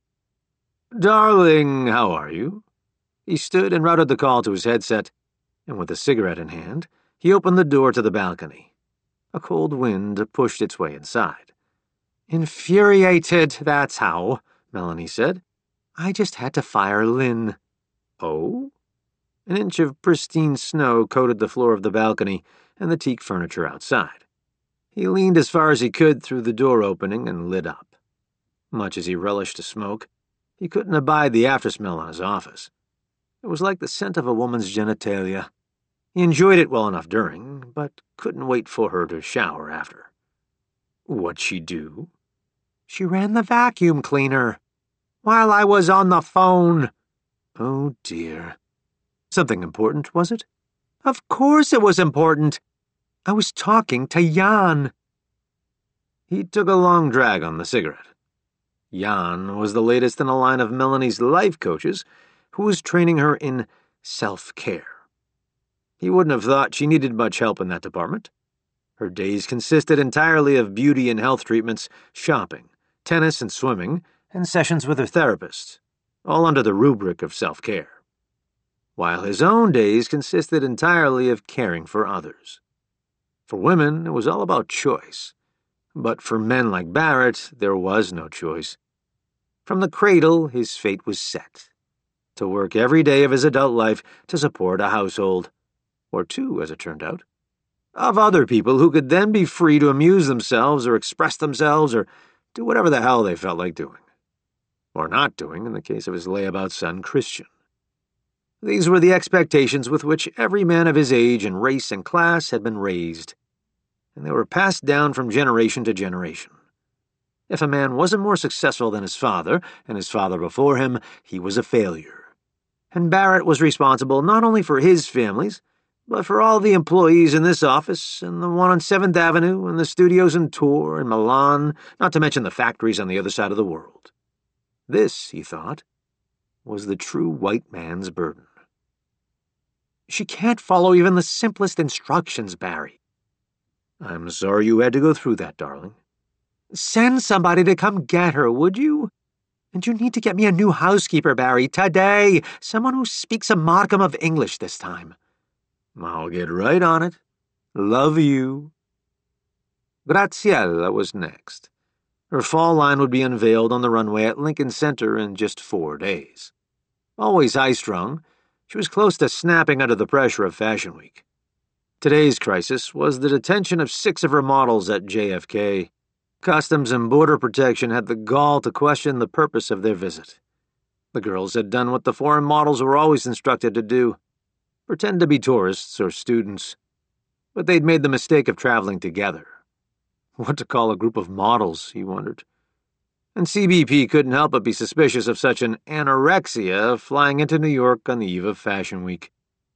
Darling, how are you? He stood and routed the call to his headset, and with a cigarette in hand, he opened the door to the balcony. A cold wind pushed its way inside. Infuriated, that's how, Melanie said. I just had to fire Lynn. Oh? An inch of pristine snow coated the floor of the balcony and the teak furniture outside. He leaned as far as he could through the door opening and lit up. Much as he relished the smoke, he couldn't abide the aftersmell in his office. It was like the scent of a woman's genitalia. He enjoyed it well enough during, but couldn't wait for her to shower after. What'd she do? She ran the vacuum cleaner. While I was on the phone. Oh, dear. Something important, was it? Of course it was important. I was talking to Jan. He took a long drag on the cigarette. Jan was the latest in a line of Melanie's life coaches who was training her in self-care. He wouldn't have thought she needed much help in that department. Her days consisted entirely of beauty and health treatments, shopping, tennis and swimming, and sessions with her therapist, all under the rubric of self-care, while his own days consisted entirely of caring for others. For women, it was all about choice. But for men like Barrett, there was no choice. From the cradle, his fate was set. To work every day of his adult life to support a household. Or two, as it turned out. Of other people who could then be free to amuse themselves or express themselves or do whatever the hell they felt like doing. Or not doing, in the case of his layabout son, Christian. These were the expectations with which every man of his age and race and class had been raised, and they were passed down from generation to generation. If a man wasn't more successful than his father, and his father before him, he was a failure. And Barrett was responsible not only for his family's, but for all the employees in this office, and the one on seventh Avenue, and the studios in Tours and Milan, not to mention the factories on the other side of the world. This, he thought, was the true white man's burden. She can't follow even the simplest instructions, Barry. I'm sorry you had to go through that, darling. Send somebody to come get her, would you? And you need to get me a new housekeeper, Barry, today. Someone who speaks a modicum of English this time. I'll get right on it. Love you. Graziella was next. Her fall line would be unveiled on the runway at Lincoln Center in just four days. Always high-strung, she was close to snapping under the pressure of Fashion Week. Today's crisis was the detention of six of her models at J F K. Customs and Border Protection had the gall to question the purpose of their visit. The girls had done what the foreign models were always instructed to do, pretend to be tourists or students. But they'd made the mistake of traveling together. What to call a group of models, he wondered. And C B P couldn't help but be suspicious of such an anorexia flying into New York on the eve of Fashion Week.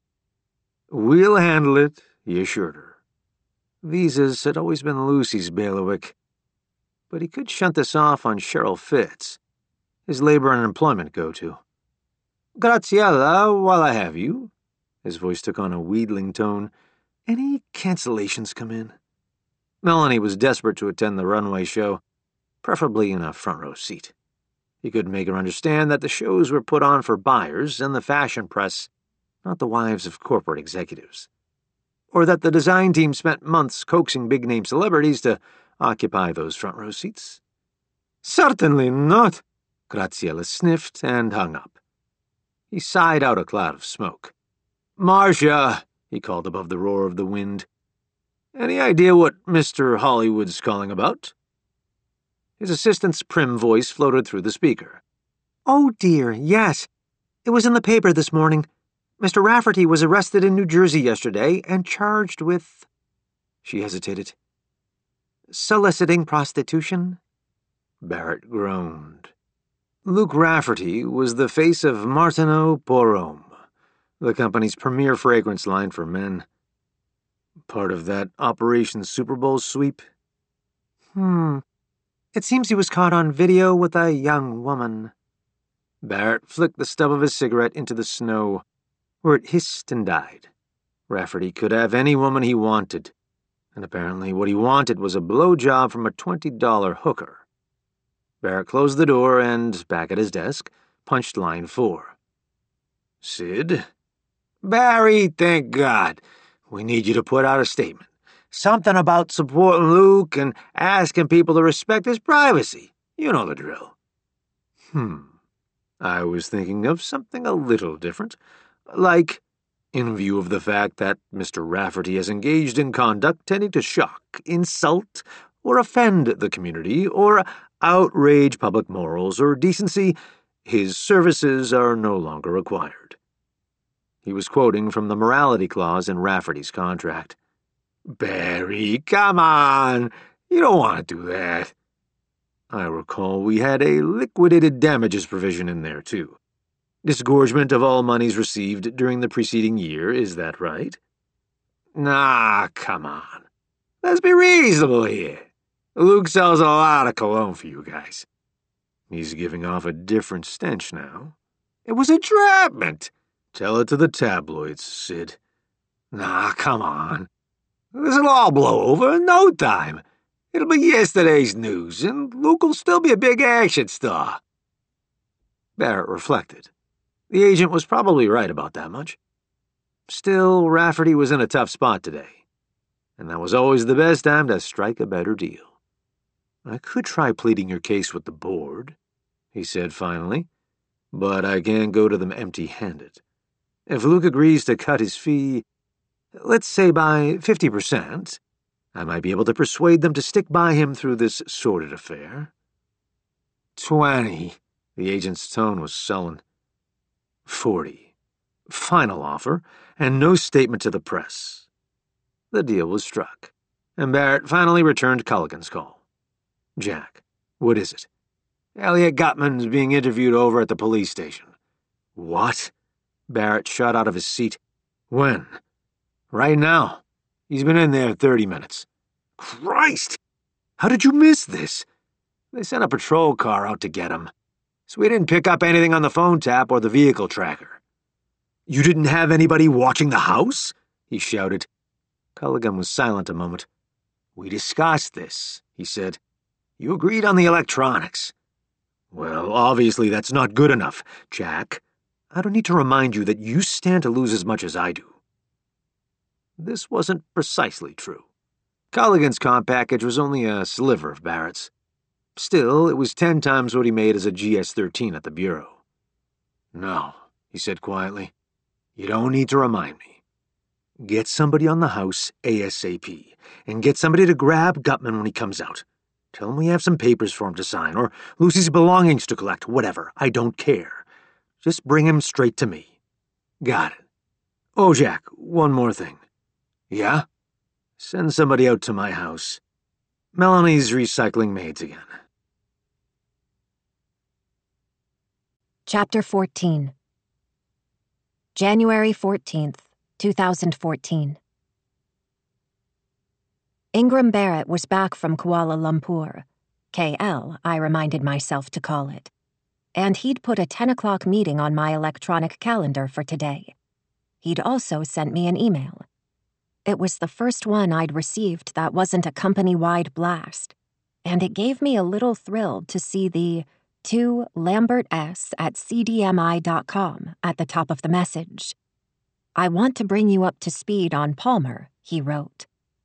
We'll handle it, he assured her. Visas had always been Lucy's bailiwick, but he could shunt this off on Cheryl Fitz, his labor and employment go-to. Graziella, while I have you, his voice took on a wheedling tone, any cancellations come in? Melanie was desperate to attend the runway show, preferably in a front-row seat. He couldn't make her understand that the shows were put on for buyers and the fashion press, not the wives of corporate executives. Or that the design team spent months coaxing big-name celebrities to occupy those front-row seats. Certainly not, Graziella sniffed and hung up. He sighed out a cloud of smoke. Marcia, he called above the roar of the wind. Any idea what Mister Hollywood's calling about? His assistant's prim voice floated through the speaker. Oh, dear, yes. It was in the paper this morning. Mister Rafferty was arrested in New Jersey yesterday and charged with... She hesitated. Soliciting prostitution? Barrett groaned. Luke Rafferty was the face of Martineau Pour Homme, the company's premier fragrance line for men. Part of that Operation Super Bowl sweep? Hmm. It seems he was caught on video with a young woman. Barrett flicked the stub of his cigarette into the snow, where it hissed and died. Rafferty could have any woman he wanted, and apparently what he wanted was a blowjob from a twenty dollar hooker. Barrett closed the door and, back at his desk, punched line four. Sid? Barry, thank God. We need you to put out a statement. Something about supporting Luke and asking people to respect his privacy. You know the drill. Hmm. I was thinking of something a little different. Like, in view of the fact that Mister Rafferty has engaged in conduct tending to shock, insult, or offend the community, or outrage public morals or decency, his services are no longer required. He was quoting from the morality clause in Rafferty's contract. Barry, come on! You don't want to do that. I recall we had a liquidated damages provision in there, too. Disgorgement of all monies received during the preceding year, is that right? Nah, come on. Let's be reasonable here. Luke sells a lot of cologne for you guys. He's giving off a different stench now. It was a entrapment. Tell it to the tabloids, Sid. Nah, come on. This'll all blow over in no time. It'll be yesterday's news, and Luke will still be a big action star. Barrett reflected. The agent was probably right about that much. Still, Rafferty was in a tough spot today. and that was always the best time to strike a better deal. I could try pleading your case with the board, he said finally, but I can't go to them empty-handed. If Luke agrees to cut his fee, let's say by fifty percent, I might be able to persuade them to stick by him through this sordid affair. Twenty. The agent's tone was sullen. Forty. Final offer, and no statement to the press. The deal was struck, and Barrett finally returned Culligan's call. Jack, what is it? Elliot Gutman's being interviewed over at the police station. What? Barrett shot out of his seat. When? Right now. He's been in there thirty minutes. Christ! How did you miss this? They sent a patrol car out to get him, so we didn't pick up anything on the phone tap or the vehicle tracker. You didn't have anybody watching the house? He shouted. Culligan was silent a moment. We discussed this, he said. You agreed on the electronics. Well, obviously that's not good enough, Jack. I don't need to remind you that you stand to lose as much as I do. This wasn't precisely true. Culligan's comp package was only a sliver of Barrett's. Still, it was ten times what he made as a G S thirteen at the Bureau. No, he said quietly. You don't need to remind me. Get somebody on the house ASAP, and get somebody to grab Gutman when he comes out. Tell him we have some papers for him to sign, or Lucy's belongings to collect, whatever. I don't care. Just bring him straight to me. Got it. Oh, Jack, one more thing. Yeah? Send somebody out to my house. Melanie's recycling maids again. Chapter fourteen. January fourteenth, two thousand fourteen. Ingram Barrett was back from Kuala Lumpur, K L, I reminded myself to call it, and he'd put a ten o'clock meeting on my electronic calendar for today. He'd also sent me an email. It was the first one I'd received that wasn't a company-wide blast, and it gave me a little thrill to see the to Lambert S at C D M I dot com at the top of the message. I want to bring you up to speed on Palmer, he wrote.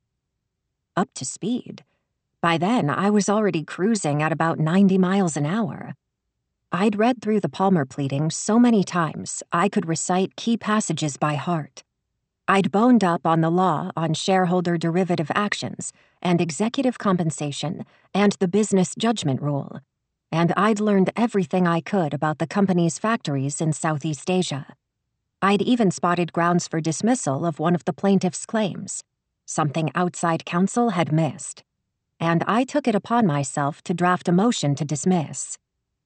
Up to speed? By then, I was already cruising at about ninety miles an hour. I'd read through the Palmer pleading so many times I could recite key passages by heart. I'd boned up on the law on shareholder derivative actions and executive compensation and the business judgment rule, and I'd learned everything I could about the company's factories in Southeast Asia. I'd even spotted grounds for dismissal of one of the plaintiff's claims, something outside counsel had missed, and I took it upon myself to draft a motion to dismiss.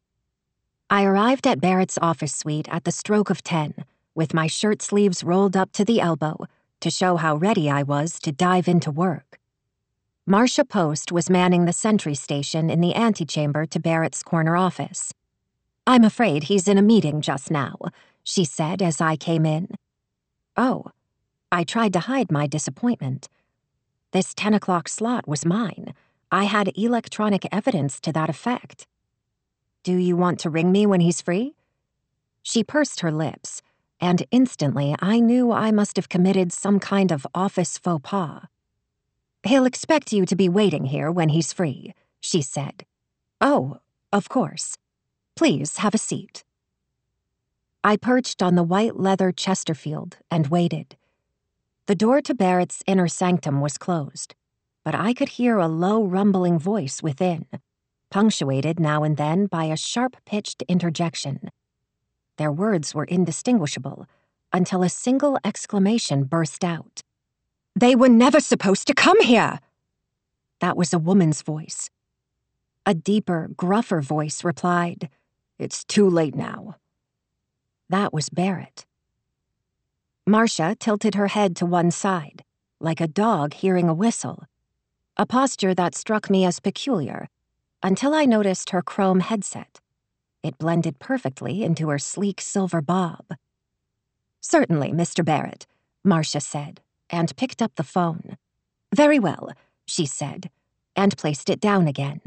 I arrived at Barrett's office suite at the stroke of ten, with my shirt sleeves rolled up to the elbow to show how ready I was to dive into work. Marcia Post was manning the sentry station in the antechamber to Barrett's corner office. I'm afraid he's in a meeting just now, she said as I came in. Oh, I tried to hide my disappointment. This ten o'clock slot was mine. I had electronic evidence to that effect. Do you want to ring me when he's free? She pursed her lips, and instantly I knew I must have committed some kind of office faux pas. He'll expect you to be waiting here when he's free, she said. Oh, of course. Please have a seat. I perched on the white leather Chesterfield and waited. The door to Barrett's inner sanctum was closed, but I could hear a low rumbling voice within, punctuated now and then by a sharp-pitched interjection. Their words were indistinguishable until a single exclamation burst out. They were never supposed to come here! That was a woman's voice. A deeper, gruffer voice replied, It's too late now. That was Barrett. Marcia tilted her head to one side, like a dog hearing a whistle, a posture that struck me as peculiar, until I noticed her chrome headset. It blended perfectly into her sleek silver bob. Certainly, Mister Barrett, Marcia said, and picked up the phone. Very well, she said, and placed it down again.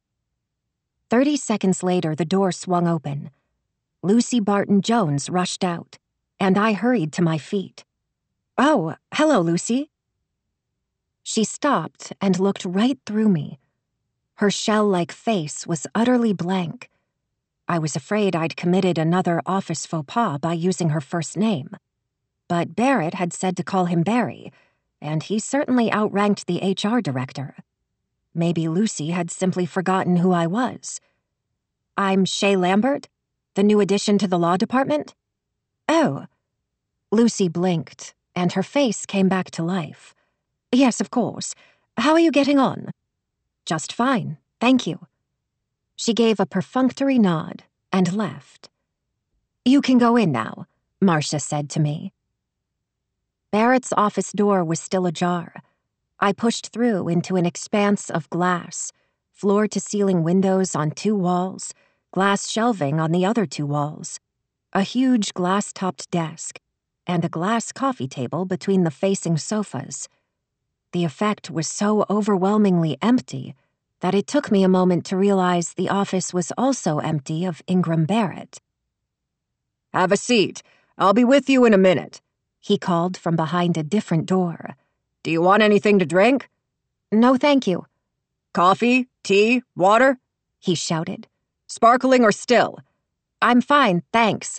Thirty seconds later, the door swung open. Lucy Barton Jones rushed out, and I hurried to my feet. Oh, hello, Lucy. She stopped and looked right through me. Her shell-like face was utterly blank. I was afraid I'd committed another office faux pas by using her first name. But Barrett had said to call him Barry, and he certainly outranked the H R director. Maybe Lucy had simply forgotten who I was. I'm Shay Lambert, the new addition to the law department? Oh. Lucy blinked, and her face came back to life. Yes, of course. How are you getting on? Just fine, thank you. She gave a perfunctory nod and left. You can go in now, Marcia said to me. Barrett's office door was still ajar. I pushed through into an expanse of glass, floor-to-ceiling windows on two walls, glass shelving on the other two walls, a huge glass-topped desk, and a glass coffee table between the facing sofas. The effect was so overwhelmingly empty that it took me a moment to realize the office was also empty of Ingram Barrett. Have a seat. I'll be with you in a minute, he called from behind a different door. Do you want anything to drink? No, thank you. Coffee? Tea? Water? He shouted. Sparkling or still? I'm fine, thanks.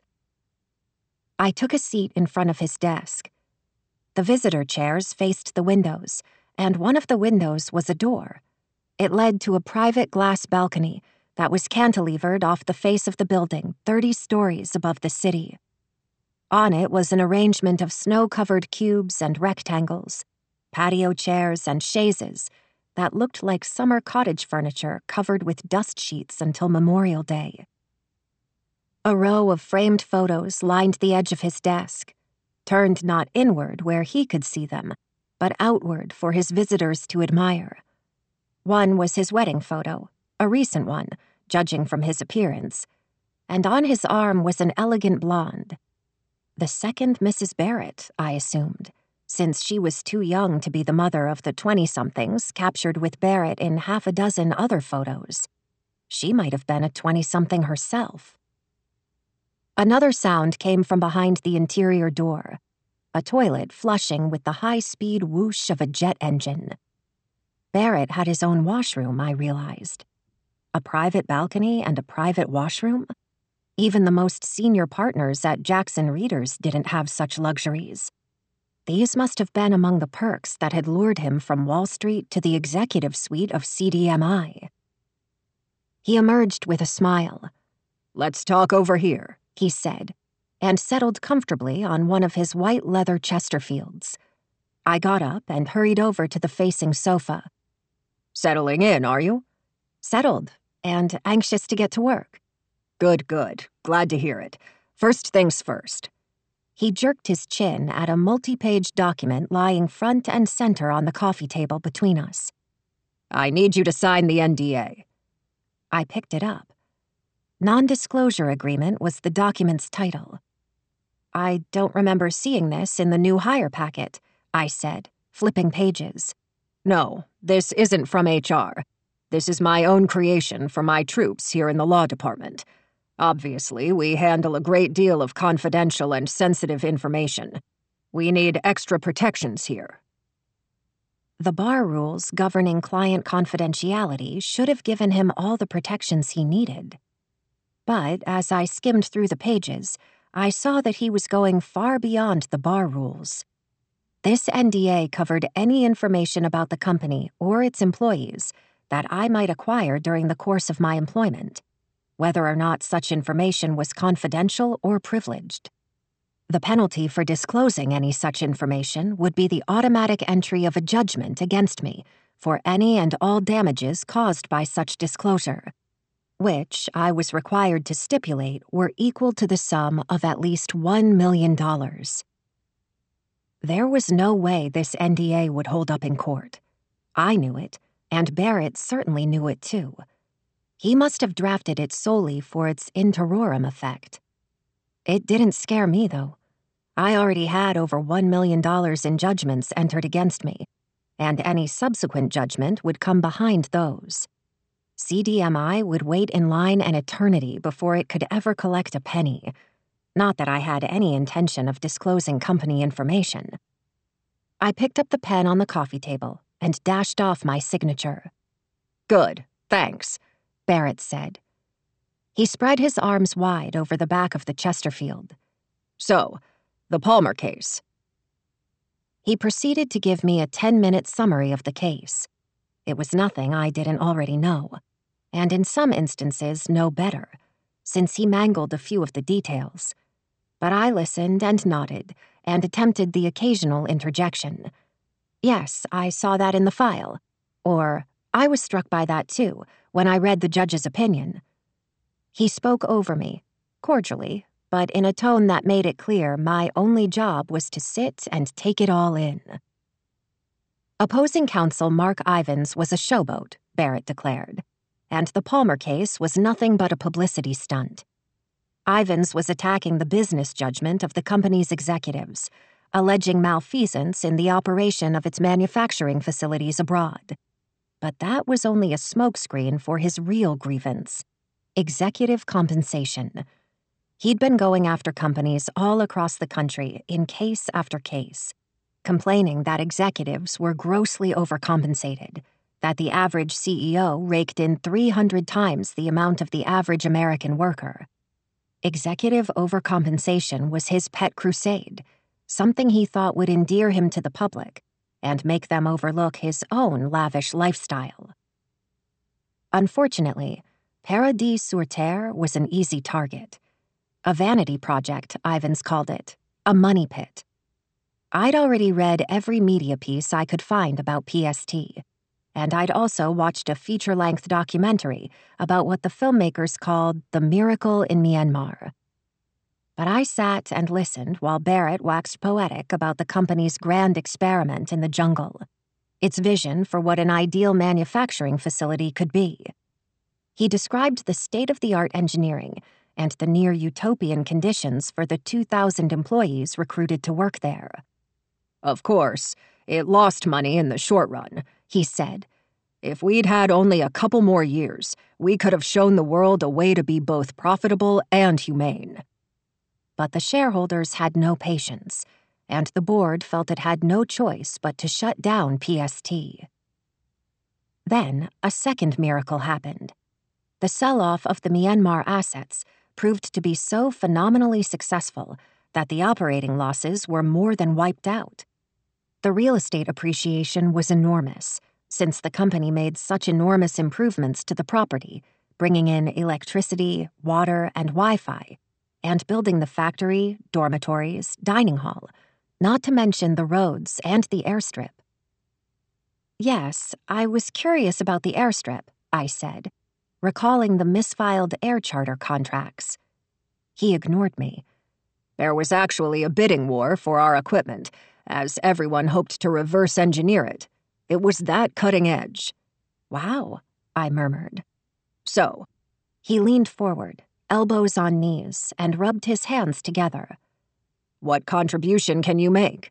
I took a seat in front of his desk. The visitor chairs faced the windows, and one of the windows was a door. It led to a private glass balcony that was cantilevered off the face of the building thirty stories above the city. On it was an arrangement of snow-covered cubes and rectangles, patio chairs and chaises that looked like summer cottage furniture covered with dust sheets until Memorial Day. A row of framed photos lined the edge of his desk, turned not inward where he could see them, but outward for his visitors to admire. One was his wedding photo, a recent one, judging from his appearance, and on his arm was an elegant blonde. The second Missus Barrett, I assumed, since she was too young to be the mother of the twenty-somethings captured with Barrett in half a dozen other photos. She might have been a twenty-something herself. Another sound came from behind the interior door, a toilet flushing with the high-speed whoosh of a jet engine. Barrett had his own washroom, I realized. A private balcony and a private washroom? Even the most senior partners at Jackson Readers didn't have such luxuries. These must have been among the perks that had lured him from Wall Street to the executive suite of C D M I. He emerged with a smile. Let's talk over here, he said, and settled comfortably on one of his white leather Chesterfields. I got up and hurried over to the facing sofa. Settling in, are you? Settled, and anxious to get to work. Good, good. Glad to hear it. First things first. He jerked his chin at a multi-page document lying front and center on the coffee table between us. I need you to sign the N D A. I picked it up. Non-disclosure agreement was the document's title. I don't remember seeing this in the new hire packet, I said, flipping pages. No, this isn't from H R. This is my own creation for my troops here in the law department. Obviously, we handle a great deal of confidential and sensitive information. We need extra protections here. The bar rules governing client confidentiality should have given him all the protections he needed. But as I skimmed through the pages, I saw that he was going far beyond the bar rules. This N D A covered any information about the company or its employees that I might acquire during the course of my employment, whether or not such information was confidential or privileged. The penalty for disclosing any such information would be the automatic entry of a judgment against me for any and all damages caused by such disclosure, which I was required to stipulate were equal to the sum of at least one million dollars. There was no way this N D A would hold up in court. I knew it, and Barrett certainly knew it too. He must have drafted it solely for its in terrorem effect. It didn't scare me, though. I already had over one million dollars in judgments entered against me, and any subsequent judgment would come behind those. C D M I would wait in line an eternity before it could ever collect a penny. Not that I had any intention of disclosing company information. I picked up the pen on the coffee table and dashed off my signature. "Good, thanks," Barrett said. He spread his arms wide over the back of the Chesterfield. "So, the Palmer case." He proceeded to give me a ten-minute summary of the case. It was nothing I didn't already know, and in some instances know better, since he mangled a few of the details. But I listened and nodded, and attempted the occasional interjection. "Yes, I saw that in the file," or "I was struck by that too, when I read the judge's opinion." He spoke over me, cordially, but in a tone that made it clear my only job was to sit and take it all in. Opposing counsel Mark Ivins was a showboat, Barrett declared, and the Palmer case was nothing but a publicity stunt. Ivins was attacking the business judgment of the company's executives, alleging malfeasance in the operation of its manufacturing facilities abroad. But that was only a smokescreen for his real grievance: executive compensation. He'd been going after companies all across the country in case after case, complaining that executives were grossly overcompensated, that the average C E O raked in three hundred times the amount of the average American worker. Executive overcompensation was his pet crusade, something he thought would endear him to the public and make them overlook his own lavish lifestyle. Unfortunately, Paradis sur Terre was an easy target. A vanity project, Ivins called it, a money pit. I'd already read every media piece I could find about P S T, and I'd also watched a feature-length documentary about what the filmmakers called the miracle in Myanmar. But I sat and listened while Barrett waxed poetic about the company's grand experiment in the jungle, its vision for what an ideal manufacturing facility could be. He described the state-of-the-art engineering and the near-utopian conditions for the two thousand employees recruited to work there. "Of course, it lost money in the short run," he said. "If we'd had only a couple more years, we could have shown the world a way to be both profitable and humane." But the shareholders had no patience, and the board felt it had no choice but to shut down P S T. Then, a second miracle happened. The sell-off of the Myanmar assets proved to be so phenomenally successful that the operating losses were more than wiped out. The real estate appreciation was enormous, since the company made such enormous improvements to the property, bringing in electricity, water, and Wi-Fi, and building the factory, dormitories, dining hall, not to mention the roads and the airstrip. "Yes, I was curious about the airstrip," I said, recalling the misfiled air charter contracts. He ignored me. "There was actually a bidding war for our equipment, as everyone hoped to reverse engineer it. It was that cutting edge." "Wow," I murmured. "So." He leaned forward, elbows on knees, and rubbed his hands together. "What contribution can you make?"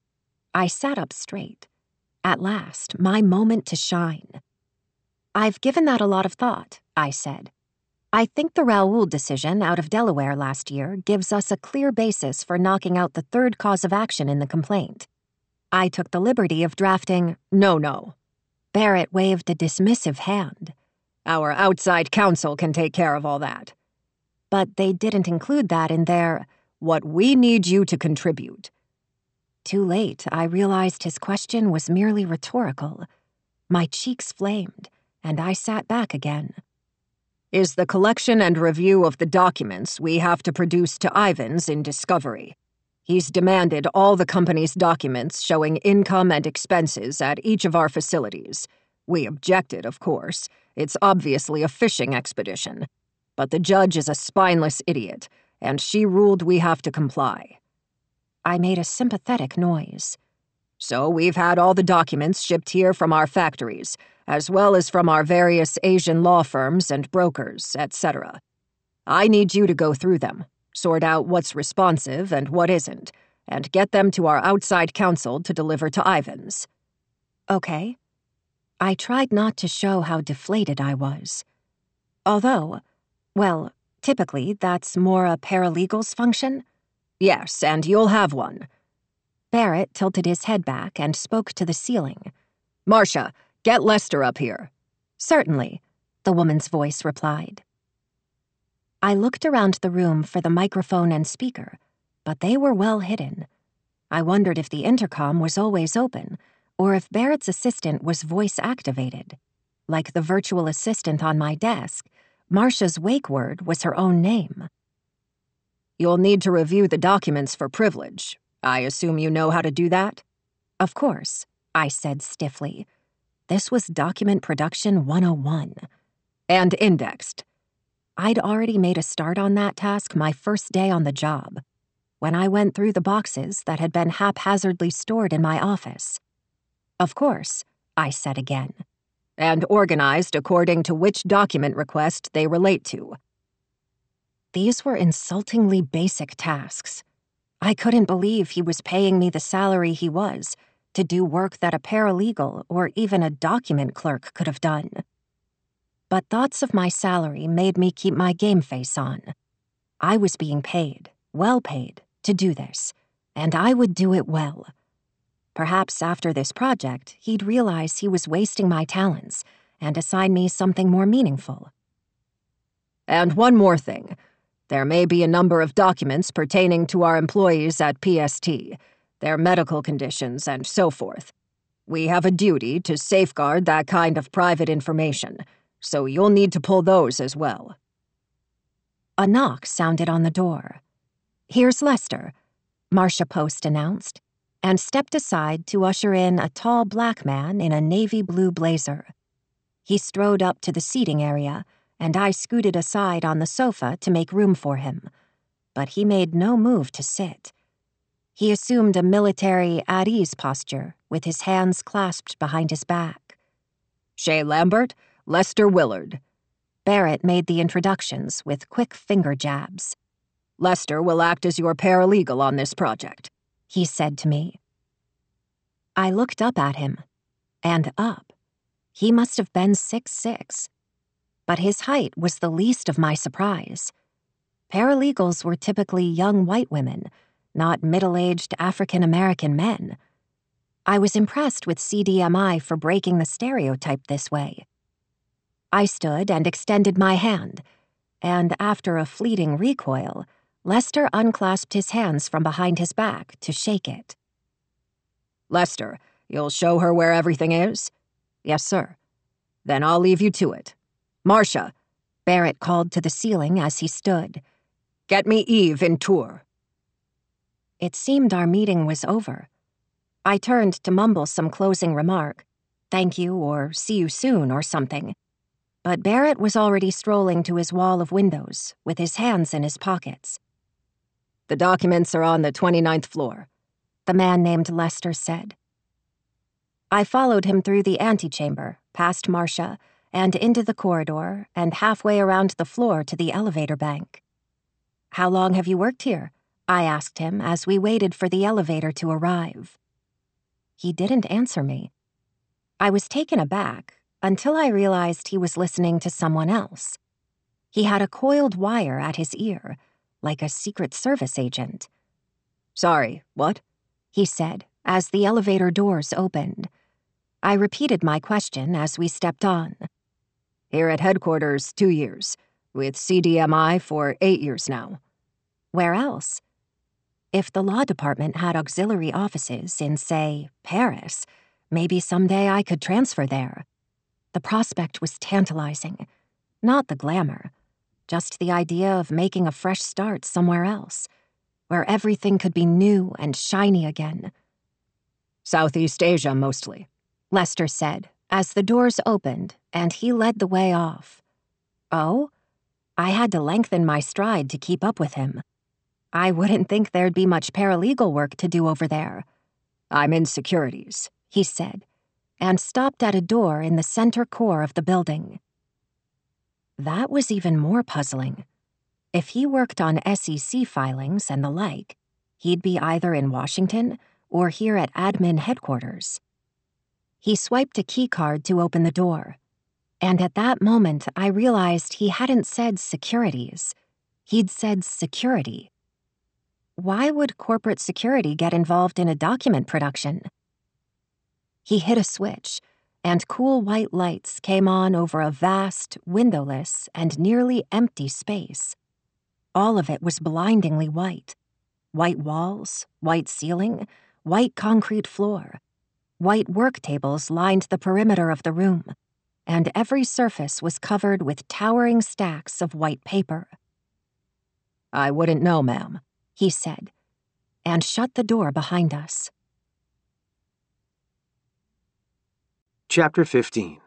I sat up straight. At last, my moment to shine. "I've given that a lot of thought," I said. "I think the Raoul decision out of Delaware last year gives us a clear basis for knocking out the third cause of action in the complaint. I took the liberty of drafting—" "No, no." Barrett waved a dismissive hand. "Our outside counsel can take care of all that." But they didn't include that in their— "What we need you to contribute." Too late, I realized his question was merely rhetorical. My cheeks flamed, and I sat back again. "Is the collection and review of the documents we have to produce to Ivins in discovery. He's demanded all the company's documents showing income and expenses at each of our facilities. We objected, of course. It's obviously a fishing expedition. But the judge is a spineless idiot, and she ruled we have to comply." I made a sympathetic noise. "So we've had all the documents shipped here from our factories, as well as from our various Asian law firms and brokers, et cetera. I need you to go through them, sort out what's responsive and what isn't, and get them to our outside counsel to deliver to Ivins." "Okay." I tried not to show how deflated I was. Although, well, typically that's more a paralegal's function. "Yes, and you'll have one." Barrett tilted his head back and spoke to the ceiling. Marcia, get Lester up here. Certainly, the woman's voice replied. I looked around the room for the microphone and speaker, but they were well hidden. I wondered if the intercom was always open, or if Barrett's assistant was voice-activated. Like the virtual assistant on my desk, Marcia's wake word was her own name. You'll need to review the documents for privilege. I assume you know how to do that? Of course, I said stiffly. This was document production one oh one. And indexed. I'd already made a start on that task my first day on the job, when I went through the boxes that had been haphazardly stored in my office. Of course, I said again. And organized according to which document request they relate to. These were insultingly basic tasks. I couldn't believe he was paying me the salary he was to do work that a paralegal or even a document clerk could have done. But thoughts of my salary made me keep my game face on. I was being paid, well paid, to do this, and I would do it well. Perhaps after this project, he'd realize he was wasting my talents and assign me something more meaningful. And one more thing. There may be a number of documents pertaining to our employees at P S T, their medical conditions, and so forth. We have a duty to safeguard that kind of private information, so you'll need to pull those as well. A knock sounded on the door. "Here's Lester," Marcia Post announced, and stepped aside to usher in a tall black man in a navy blue blazer. He strode up to the seating area, and I scooted aside on the sofa to make room for him. But he made no move to sit. He assumed a military at-ease posture with his hands clasped behind his back. Shay Lambert, Lester Willard. Barrett made the introductions with quick finger jabs. Lester will act as your paralegal on this project, he said to me. I looked up at him, and up. He must have been six foot six. But his height was the least of my surprise. Paralegals were typically young white women, not middle-aged African-American men. I was impressed with C D M I for breaking the stereotype this way. I stood and extended my hand, and after a fleeting recoil, Lester unclasped his hands from behind his back to shake it. Lester, you'll show her where everything is? Yes, sir. Then I'll leave you to it. Marcia, Barrett called to the ceiling as he stood. Get me Eve in tour. It seemed our meeting was over. I turned to mumble some closing remark, thank you or see you soon or something. But Barrett was already strolling to his wall of windows with his hands in his pockets. The documents are on the twenty-ninth floor, the man named Lester said. I followed him through the antechamber, past Marcia, and into the corridor, and halfway around the floor to the elevator bank. How long have you worked here? I asked him as we waited for the elevator to arrive. He didn't answer me. I was taken aback until I realized he was listening to someone else. He had a coiled wire at his ear, like a Secret Service agent. Sorry, what? He said as the elevator doors opened. I repeated my question as we stepped on. Here at headquarters, two years. With C D M I for eight years now. Where else? If the law department had auxiliary offices in, say, Paris, maybe someday I could transfer there. The prospect was tantalizing. Not the glamour. Just the idea of making a fresh start somewhere else, where everything could be new and shiny again. Southeast Asia, mostly, Lester said, as the doors opened and he led the way off. Oh? I had to lengthen my stride to keep up with him. I wouldn't think there'd be much paralegal work to do over there. I'm in securities, he said, and stopped at a door in the center core of the building. That was even more puzzling. If he worked on S E C filings and the like, he'd be either in Washington or here at admin headquarters. He swiped a keycard to open the door, and at that moment I realized he hadn't said securities. He'd said security. Why would corporate security get involved in a document production? He hit a switch, and cool white lights came on over a vast, windowless, and nearly empty space. All of it was blindingly white. White walls, white ceiling, white concrete floor. White work tables lined the perimeter of the room, and every surface was covered with towering stacks of white paper. "I wouldn't know, ma'am," he said, and shut the door behind us. Chapter fifteen.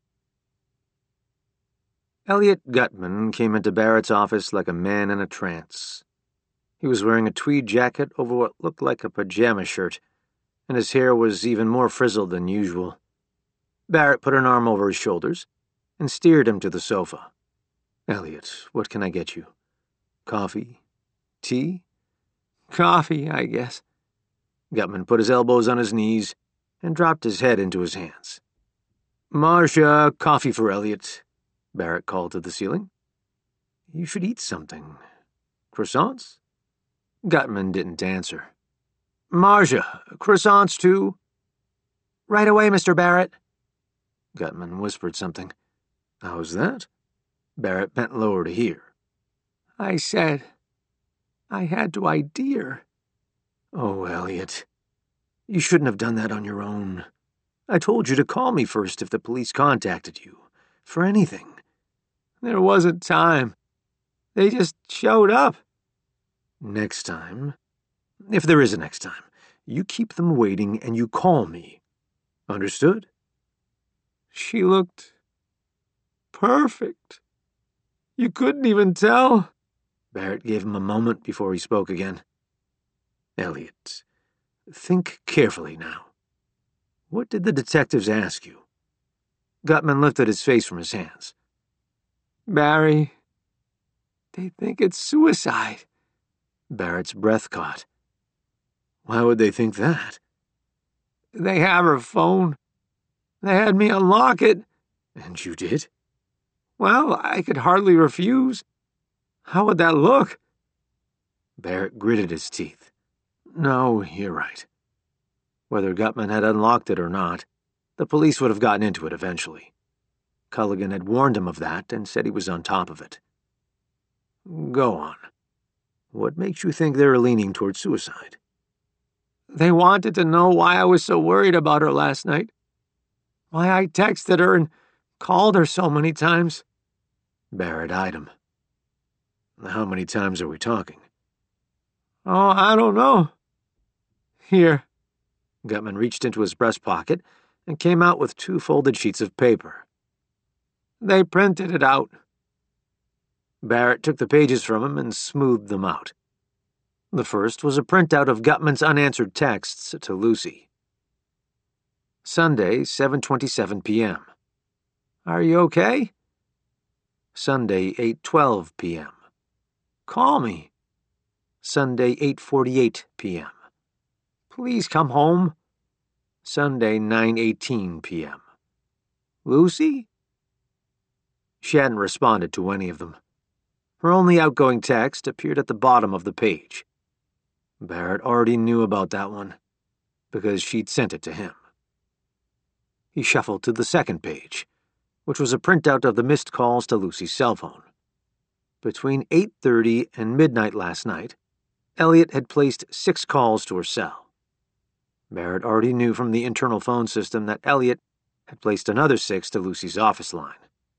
Elliot Gutman came into Barrett's office like a man in a trance. He was wearing a tweed jacket over what looked like a pajama shirt, and his hair was even more frizzled than usual. Barrett put an arm over his shoulders and steered him to the sofa. "Elliot, what can I get you? Coffee? Tea?" "Coffee, I guess." Gutman put his elbows on his knees and dropped his head into his hands. "Marcia, coffee for Elliot," Barrett called to the ceiling. "You should eat something. Croissants?" Gutman didn't answer. "Marcia, croissants too?" "Right away, Mister Barrett." Gutman whispered something. "How's that?" Barrett bent lower to hear. "I said I had to I D her." "Oh, Elliot, you shouldn't have done that on your own. I told you to call me first if the police contacted you. For anything." "There wasn't time. They just showed up." "Next time, if there is a next time, you keep them waiting and you call me. Understood?" "She looked perfect. You couldn't even tell." Barrett gave him a moment before he spoke again. "Elliot, think carefully now. What did the detectives ask you?" Gutman lifted his face from his hands. "Barry, they think it's suicide." Barrett's breath caught. "Why would they think that?" "They have her phone. They had me unlock it." "And you did?" "Well, I could hardly refuse. How would that look?" Barrett gritted his teeth. "No, you're right. Whether Gutman had unlocked it or not, the police would have gotten into it eventually. Culligan had warned him of that and said he was on top of it. Go on. What makes you think they're leaning toward suicide?" "They wanted to know why I was so worried about her last night. Why I texted her and called her so many times." Barrett eyed him. "How many times are we talking?" "Oh, I don't know. Here." Gutman reached into his breast pocket and came out with two folded sheets of paper. "They printed it out." Barrett took the pages from him and smoothed them out. The first was a printout of Gutman's unanswered texts to Lucy. Sunday, seven twenty-seven p.m. "Are you okay?" Sunday, eight twelve p.m. "Call me." Sunday, eight forty-eight p.m. "Please come home." Sunday, nine eighteen p.m. "Lucy?" She hadn't responded to any of them. Her only outgoing text appeared at the bottom of the page. Barrett already knew about that one, because she'd sent it to him. He shuffled to the second page, which was a printout of the missed calls to Lucy's cell phone. Between eight thirty and midnight last night, Elliot had placed six calls to her cell. Barrett already knew from the internal phone system that Elliot had placed another six to Lucy's office line.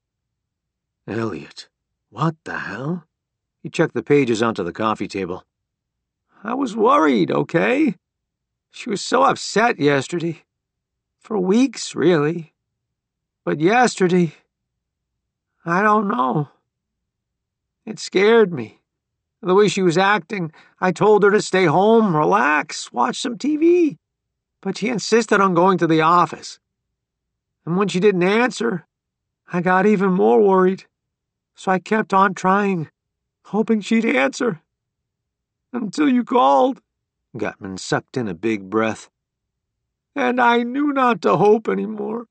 Elliot, what the hell? He checked the pages onto the coffee table. "I was worried, okay? She was so upset yesterday. For weeks, really. But yesterday, I don't know. It scared me. The way she was acting, I told her to stay home, relax, watch some T V. But she insisted on going to the office. And when she didn't answer, I got even more worried. So I kept on trying, hoping she'd answer. Until you called." Gutman sucked in a big breath. "And I knew not to hope anymore."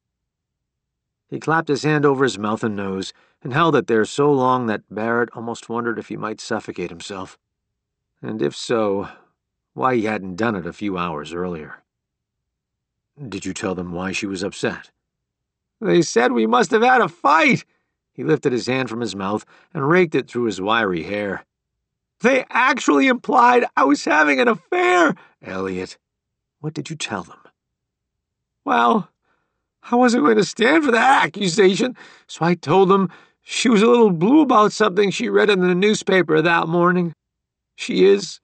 He clapped his hand over his mouth and nose and held it there so long that Barrett almost wondered if he might suffocate himself. And if so, why he hadn't done it a few hours earlier. "Did you tell them why she was upset?" They said we must have had a fight. He lifted his hand from his mouth and raked it through his wiry hair. They actually implied I was having an affair. Elliot, what did you tell them? Well, I wasn't going to stand for that accusation, so I told them she was a little blue about something she read in the newspaper that morning. She is,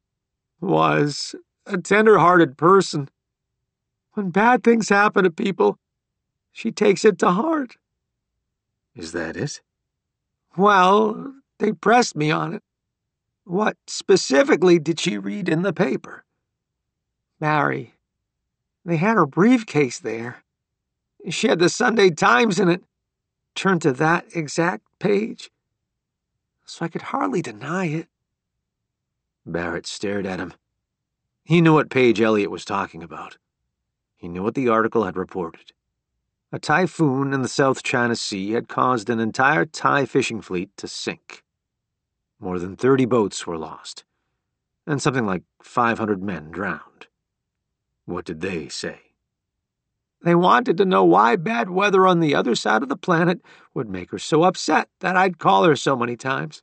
was, a tender-hearted person. When bad things happen to people, she takes it to heart. Is that it? Well, they pressed me on it. What specifically did she read in the paper? Barry, they had her briefcase there. She had the Sunday Times in it. Turned to that exact page. So I could hardly deny it. Barrett stared at him. He knew what page Elliot was talking about. He knew what the article had reported. A typhoon in the South China Sea had caused an entire Thai fishing fleet to sink. More than thirty boats were lost, and something like five hundred men drowned. What did they say? They wanted to know why bad weather on the other side of the planet would make her so upset that I'd call her so many times.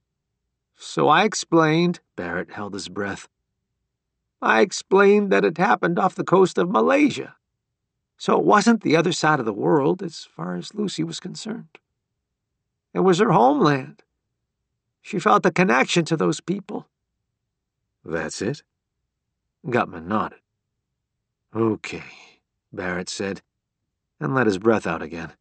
So I explained, Barrett held his breath. I explained that it happened off the coast of Malaysia. So it wasn't the other side of the world as far as Lucy was concerned. It was her homeland. She felt a connection to those people. That's it? Gutman nodded. Okay, Barrett said, and let his breath out again.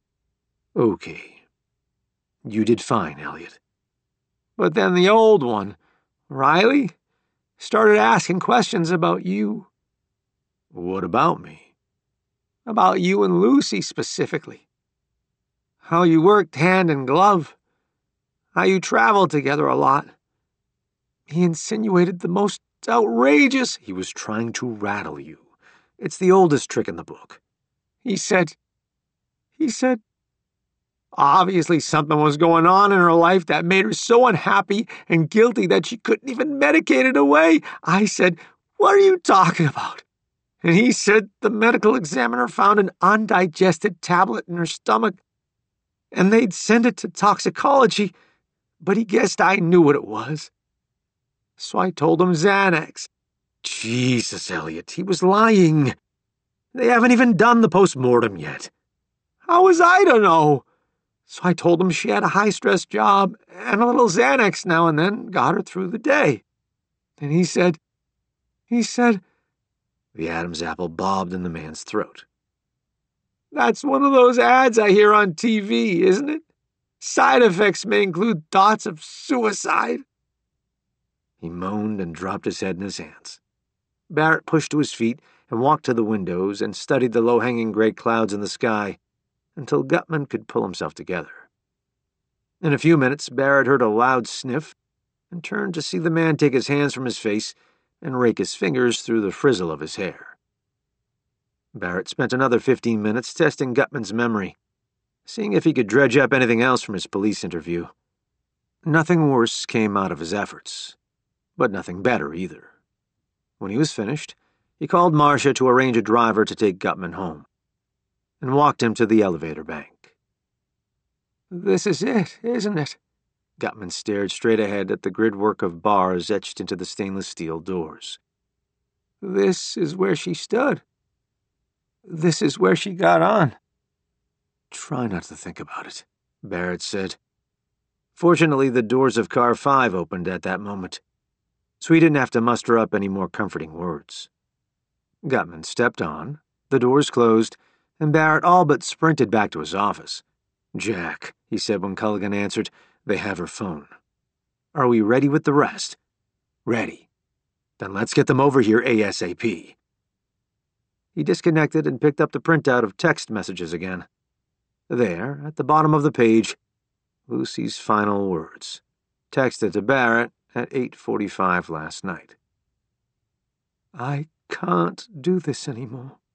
Okay. You did fine, Elliot. But then the old one, Riley, started asking questions about you. What about me? About you and Lucy specifically. How you worked hand in glove. How you traveled together a lot. He insinuated the most outrageous. He was trying to rattle you. It's the oldest trick in the book. He said, he said, obviously something was going on in her life that made her so unhappy and guilty that she couldn't even medicate it away. I said, what are you talking about? And he said the medical examiner found an undigested tablet in her stomach, and they'd send it to toxicology, but he guessed I knew what it was. So I told him Xanax. Jesus, Elliot, he was lying. They haven't even done the post-mortem yet. How was I to know? So I told him she had a high-stress job and a little Xanax now and then got her through the day. And he said, he said... The Adam's apple bobbed in the man's throat. That's one of those ads I hear on T V, isn't it? Side effects may include thoughts of suicide. He moaned and dropped his head in his hands. Barrett pushed to his feet and walked to the windows and studied the low-hanging gray clouds in the sky until Gutman could pull himself together. In a few minutes, Barrett heard a loud sniff and turned to see the man take his hands from his face and rake his fingers through the frizzle of his hair. Barrett spent another fifteen minutes testing Gutman's memory, seeing if he could dredge up anything else from his police interview. Nothing worse came out of his efforts, but nothing better either. When he was finished, he called Marcia to arrange a driver to take Gutman home, and walked him to the elevator bank. This is it, isn't it? Gutman stared straight ahead at the gridwork of bars etched into the stainless steel doors. This is where she stood. This is where she got on. Try not to think about it, Barrett said. Fortunately, the doors of car five opened at that moment, so he didn't have to muster up any more comforting words. Gutman stepped on, the doors closed, and Barrett all but sprinted back to his office. Jack, he said when Culligan answered, they have her phone. Are we ready with the rest? Ready. Then let's get them over here ASAP. He disconnected and picked up the printout of text messages again. There, at the bottom of the page, Lucy's final words, texted to Barrett at eight forty-five last night. I can't do this anymore.